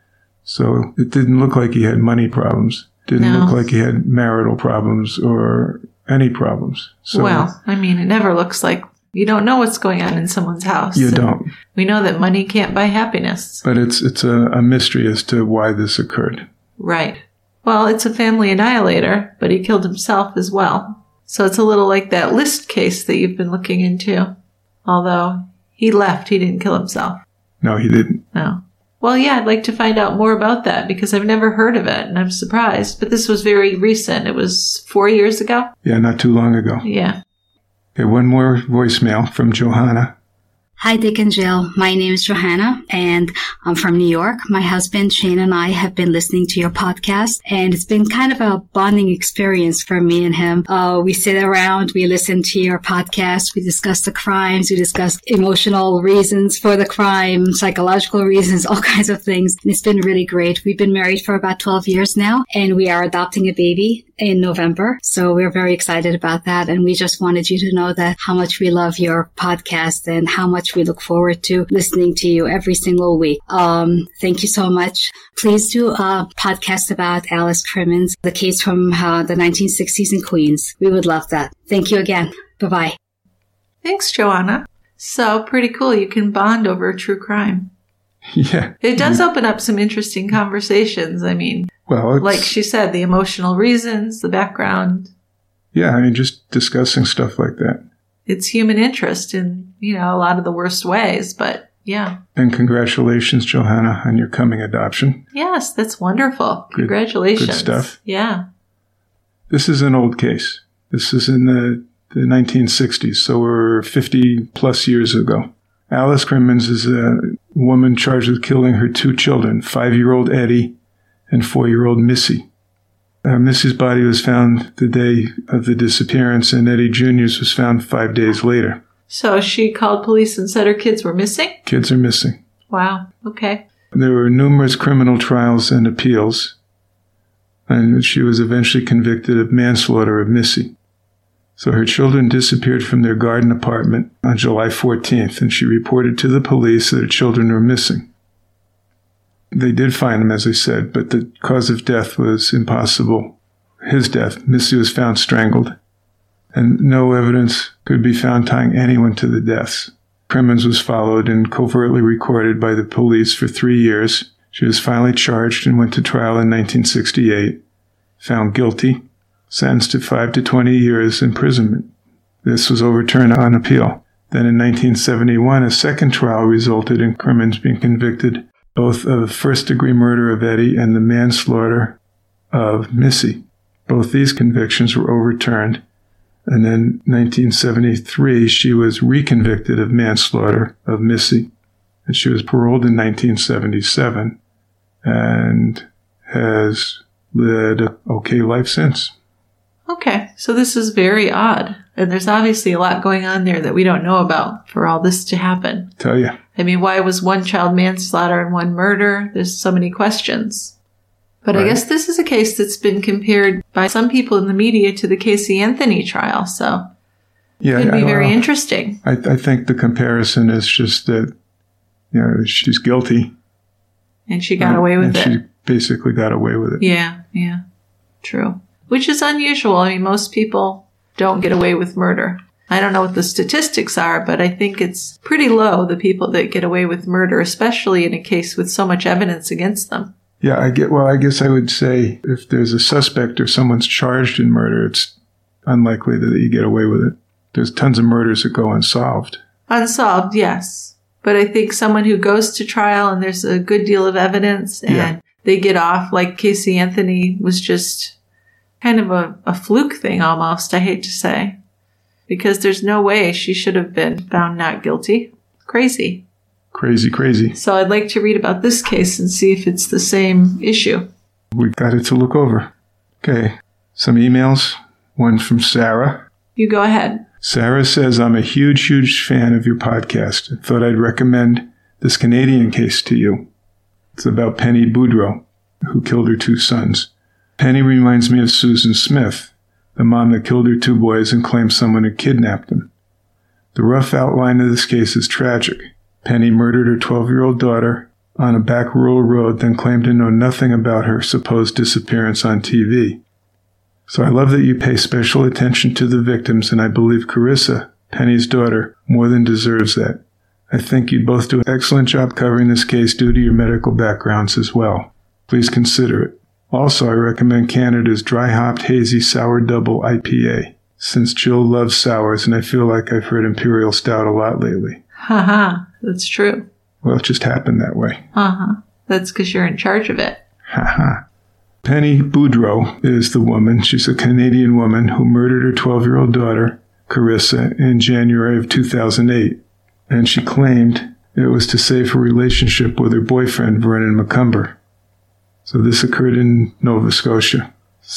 S9: So it didn't look like he had money problems. Didn't
S8: no.
S9: look like he had marital problems or any problems. So,
S8: well, I mean, it never looks like you don't know what's going on in someone's house.
S9: You don't.
S8: We know that money can't buy happiness.
S9: But it's it's a, a mystery as to why this occurred.
S8: Right. Well, it's a family annihilator, but he killed himself as well. So it's a little like that List case that you've been looking into. Although he left, he didn't kill himself.
S9: No, he didn't.
S8: No. Well, yeah, I'd like to find out more about that because I've never heard of it and I'm surprised. But this was very recent. It was four years ago?
S9: Yeah, not too long ago.
S8: Yeah.
S9: Okay, one more voicemail from Johanna.
S12: Hi, Dick and Jill. My name is Johanna, and I'm from New York. My husband, Shane, and I have been listening to your podcast, and it's been kind of a bonding experience for me and him. Uh, we sit around, we listen to your podcast, we discuss the crimes, we discuss emotional reasons for the crime, psychological reasons, all kinds of things. And it's been really great. We've been married for about twelve years now, and we are adopting a baby in November. So we're very excited about that. And we just wanted you to know that how much we love your podcast and how much we look forward to listening to you every single week. Um, thank you so much. Please do a podcast about Alice Crimmins, the case from uh, the nineteen sixties in Queens. We would love that. Thank you again. Bye-bye.
S8: Thanks, Joanna. So pretty cool. You can bond over true crime.
S9: Yeah.
S8: It does open up some interesting conversations. I mean,
S9: well,
S8: like she said, the emotional reasons, the background.
S9: Yeah, I mean, just discussing stuff like that.
S8: It's human interest in, you know, a lot of the worst ways, but yeah.
S9: And congratulations, Johanna, on your coming adoption.
S8: Yes, that's wonderful.
S9: Good,
S8: Congratulations.
S9: Good stuff.
S8: Yeah.
S9: This is an old case. This is in the, the nineteen sixties, so we're fifty plus years ago. Alice Crimmins is a woman charged with killing her two children, five-year-old Eddie and four-year-old Missy. Uh, Missy's body was found the day of the disappearance, and Eddie Junior's was found five days later.
S8: So she called police and said her kids were missing?
S9: Kids are missing.
S8: Wow. Okay.
S9: There were numerous criminal trials and appeals, and she was eventually convicted of manslaughter of Missy. So her children disappeared from their garden apartment on July fourteenth, and she reported to the police that her children were missing. They did find them, as I said, but the cause of death was impossible. His death. Missy was found strangled, and no evidence could be found tying anyone to the deaths. Crimmins was followed and covertly recorded by the police for three years. She was finally charged and went to trial in nineteen sixty-eight. found guilty, sentenced to five to twenty years imprisonment. This was overturned on appeal. Then in nineteen seventy-one, a second trial resulted in Crimmins being convicted both of first-degree murder of Eddie and the manslaughter of Missy. Both these convictions were overturned. And then nineteen seventy-three, she was reconvicted of manslaughter of Missy. And she was paroled in nineteen seventy-seven and has led an okay life since.
S8: Okay, so this is very odd. And there's obviously a lot going on there that we don't know about for all this to happen.
S9: Tell you.
S8: I mean, why was one child manslaughter and one murder? There's so many questions. But right. I guess this is a case that's been compared by some people in the media to the Casey Anthony trial, so
S9: yeah,
S8: it could be
S9: I,
S8: very
S9: well,
S8: interesting.
S9: I, I think the comparison is just that, you know, she's guilty.
S8: And she got
S9: and,
S8: away with
S9: and
S8: it.
S9: She basically got away with it.
S8: Yeah, yeah, true. Which is unusual. I mean, most people don't get away with murder. I don't know what the statistics are, but I think it's pretty low, the people that get away with murder, especially in a case with so much evidence against them.
S9: Yeah, I get. Well, I guess I would say if there's a suspect or someone's charged in murder, it's unlikely that you get away with it. There's tons of murders that go unsolved.
S8: Unsolved, yes. But I think someone who goes to trial and there's a good deal of evidence and
S9: Yeah.
S8: they get off, like Casey Anthony was just kind of a, a fluke thing almost, I hate to say. Because there's no way she should have been found not guilty. Crazy.
S9: Crazy, crazy.
S8: So I'd like to read about this case and see if it's the same issue.
S9: We've got it to look over. Okay, some emails. One from Sarah.
S8: You go ahead.
S9: Sarah says, I'm a huge, huge fan of your podcast. I thought I'd recommend this Canadian case to you. It's about Penny Boudreau, who killed her two sons. Penny reminds me of Susan Smith, the mom that killed her two boys and claimed someone had kidnapped them. The rough outline of this case is tragic. Penny murdered her twelve-year-old daughter on a back rural road, then claimed to know nothing about her supposed disappearance on T V. So I love that you pay special attention to the victims, and I believe Carissa, Penny's daughter, more than deserves that. I think you'd both do an excellent job covering this case due to your medical backgrounds as well. Please consider it. Also, I recommend Canada's Dry Hopped Hazy Sour Double I P A, since Jill loves sours, and I feel like I've heard Imperial Stout a lot lately.
S8: Haha, that's true.
S9: Well, it just happened that way.
S8: Uh-huh. That's because you're in charge of it.
S9: Haha. Penny Boudreau is the woman. She's a Canadian woman who murdered her twelve-year-old daughter, Carissa, in January of two thousand eight. And she claimed it was to save her relationship with her boyfriend, Vernon McCumber. So this occurred in Nova Scotia.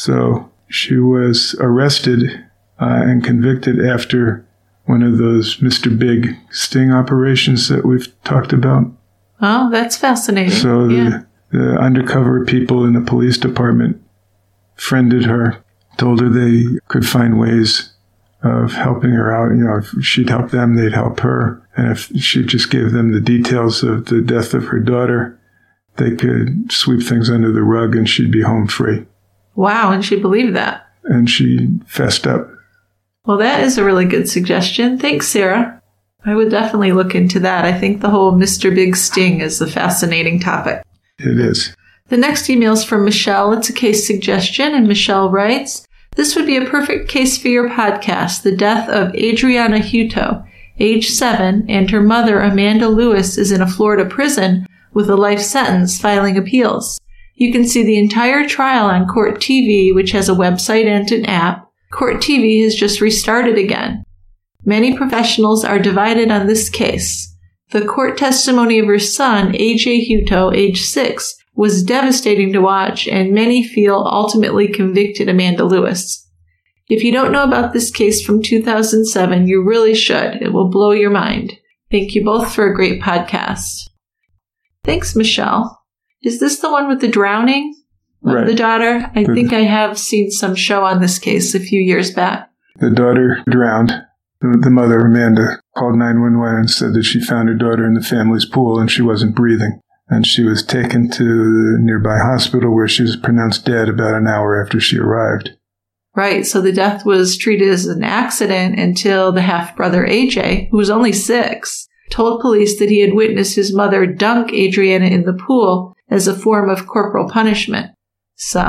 S9: So she was arrested uh, and convicted after one of those Mister Big sting operations that we've talked about.
S8: Oh, that's fascinating.
S9: So
S8: yeah.
S9: the, the undercover people in the police department friended her, told her they could find ways of helping her out. You know, if she'd help them, they'd help her. And if she just gave them the details of the death of her daughter, they could sweep things under the rug and she'd be home free.
S8: Wow, and she believed that.
S9: And she fessed up.
S8: Well, that is a really good suggestion. Thanks, Sarah. I would definitely look into that. I think the whole Mister Big sting is a fascinating topic.
S9: It is.
S8: The next email is from Michelle. It's a case suggestion, and Michelle writes, this would be a perfect case for your podcast, the death of Adriana Hutto, age seven, and her mother, Amanda Lewis, is in a Florida prison with a life sentence filing appeals. You can see the entire trial on Court T V, which has a website and an app. Court T V has just restarted again. Many professionals are divided on this case. The court testimony of her son, A J Hutto, age six, was devastating to watch, and many feel ultimately convicted Amanda Lewis. If you don't know about this case from two thousand seven, you really should. It will blow your mind. Thank you both for a great podcast. Thanks, Michelle. Is this the one with the drowning of
S9: right.
S8: the daughter? I
S9: the,
S8: think I have seen some show on this case a few years back.
S9: The daughter drowned. The, the mother, Amanda, called nine one one and said that she found her daughter in the family's pool and she wasn't breathing. And she was taken to the nearby hospital where she was pronounced dead about an hour after she arrived.
S8: Right, so the death was treated as an accident until the half-brother A J, who was only six, told police that he had witnessed his mother dunk Adriana in the pool as a form of corporal punishment. So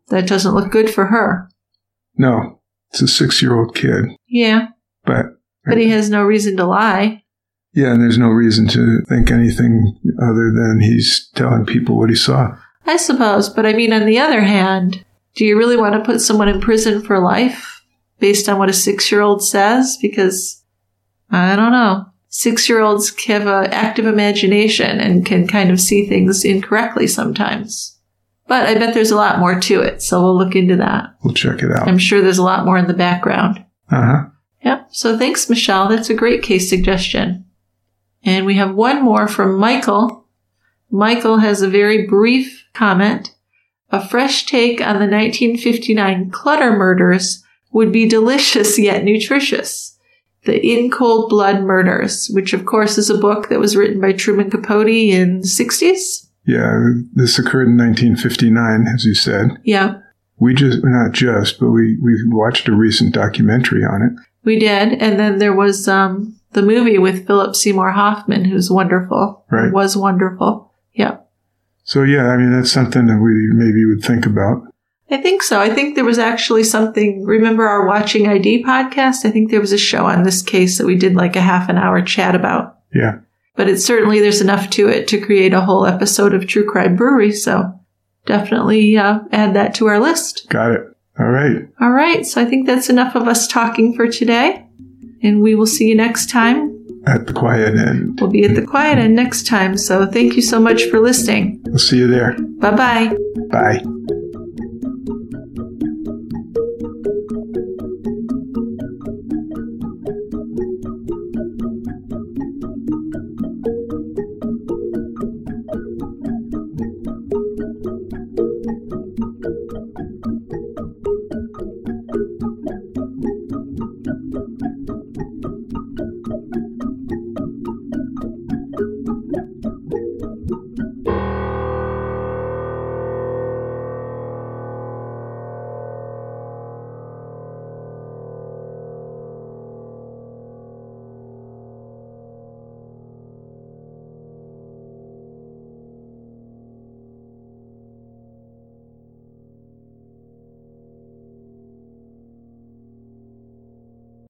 S8: That doesn't look good for her.
S9: No, it's a six-year-old kid.
S8: Yeah.
S9: But
S8: But he has no reason to lie.
S9: Yeah, and there's no reason to think anything other than he's telling people what he saw.
S8: I suppose, but I mean, on the other hand, do you really want to put someone in prison for life based on what a six-year-old says? Because, I don't know, six-year-olds have an active imagination and can kind of see things incorrectly sometimes. But I bet there's a lot more to it, so we'll look into that.
S9: We'll check it out.
S8: I'm sure there's a lot more in the background.
S9: Uh-huh.
S8: Yep. So thanks, Michelle. That's a great case suggestion. And we have one more from Michael. Michael has a very brief comment. A fresh take on the nineteen fifty-nine Clutter murders would be delicious yet nutritious. The In Cold Blood Murders, which of course is a book that was written by Truman Capote in the sixties.
S9: Yeah, this occurred in nineteen fifty-nine, as you said.
S8: Yeah.
S9: We just, not just, but we, we watched a recent documentary on it.
S8: We did. And then there was um, the movie with Philip Seymour Hoffman, who's wonderful.
S9: Right.
S8: Was wonderful. Yeah.
S9: So, yeah, I mean, that's something that we maybe would think about.
S8: I think so. I think there was actually something, remember our Watching I D podcast? I think there was a show on this case that we did like a half an hour chat about.
S9: Yeah.
S8: But it's certainly, there's enough to it to create a whole episode of True Crime Brewery. So definitely uh, add that to our list.
S9: Got it. All right.
S8: All right. So I think that's enough of us talking for today. And we will see you next time.
S9: At the quiet end.
S8: We'll be at the quiet end next time. So thank you so much for listening.
S9: We'll see you there.
S8: Bye-bye.
S9: Bye.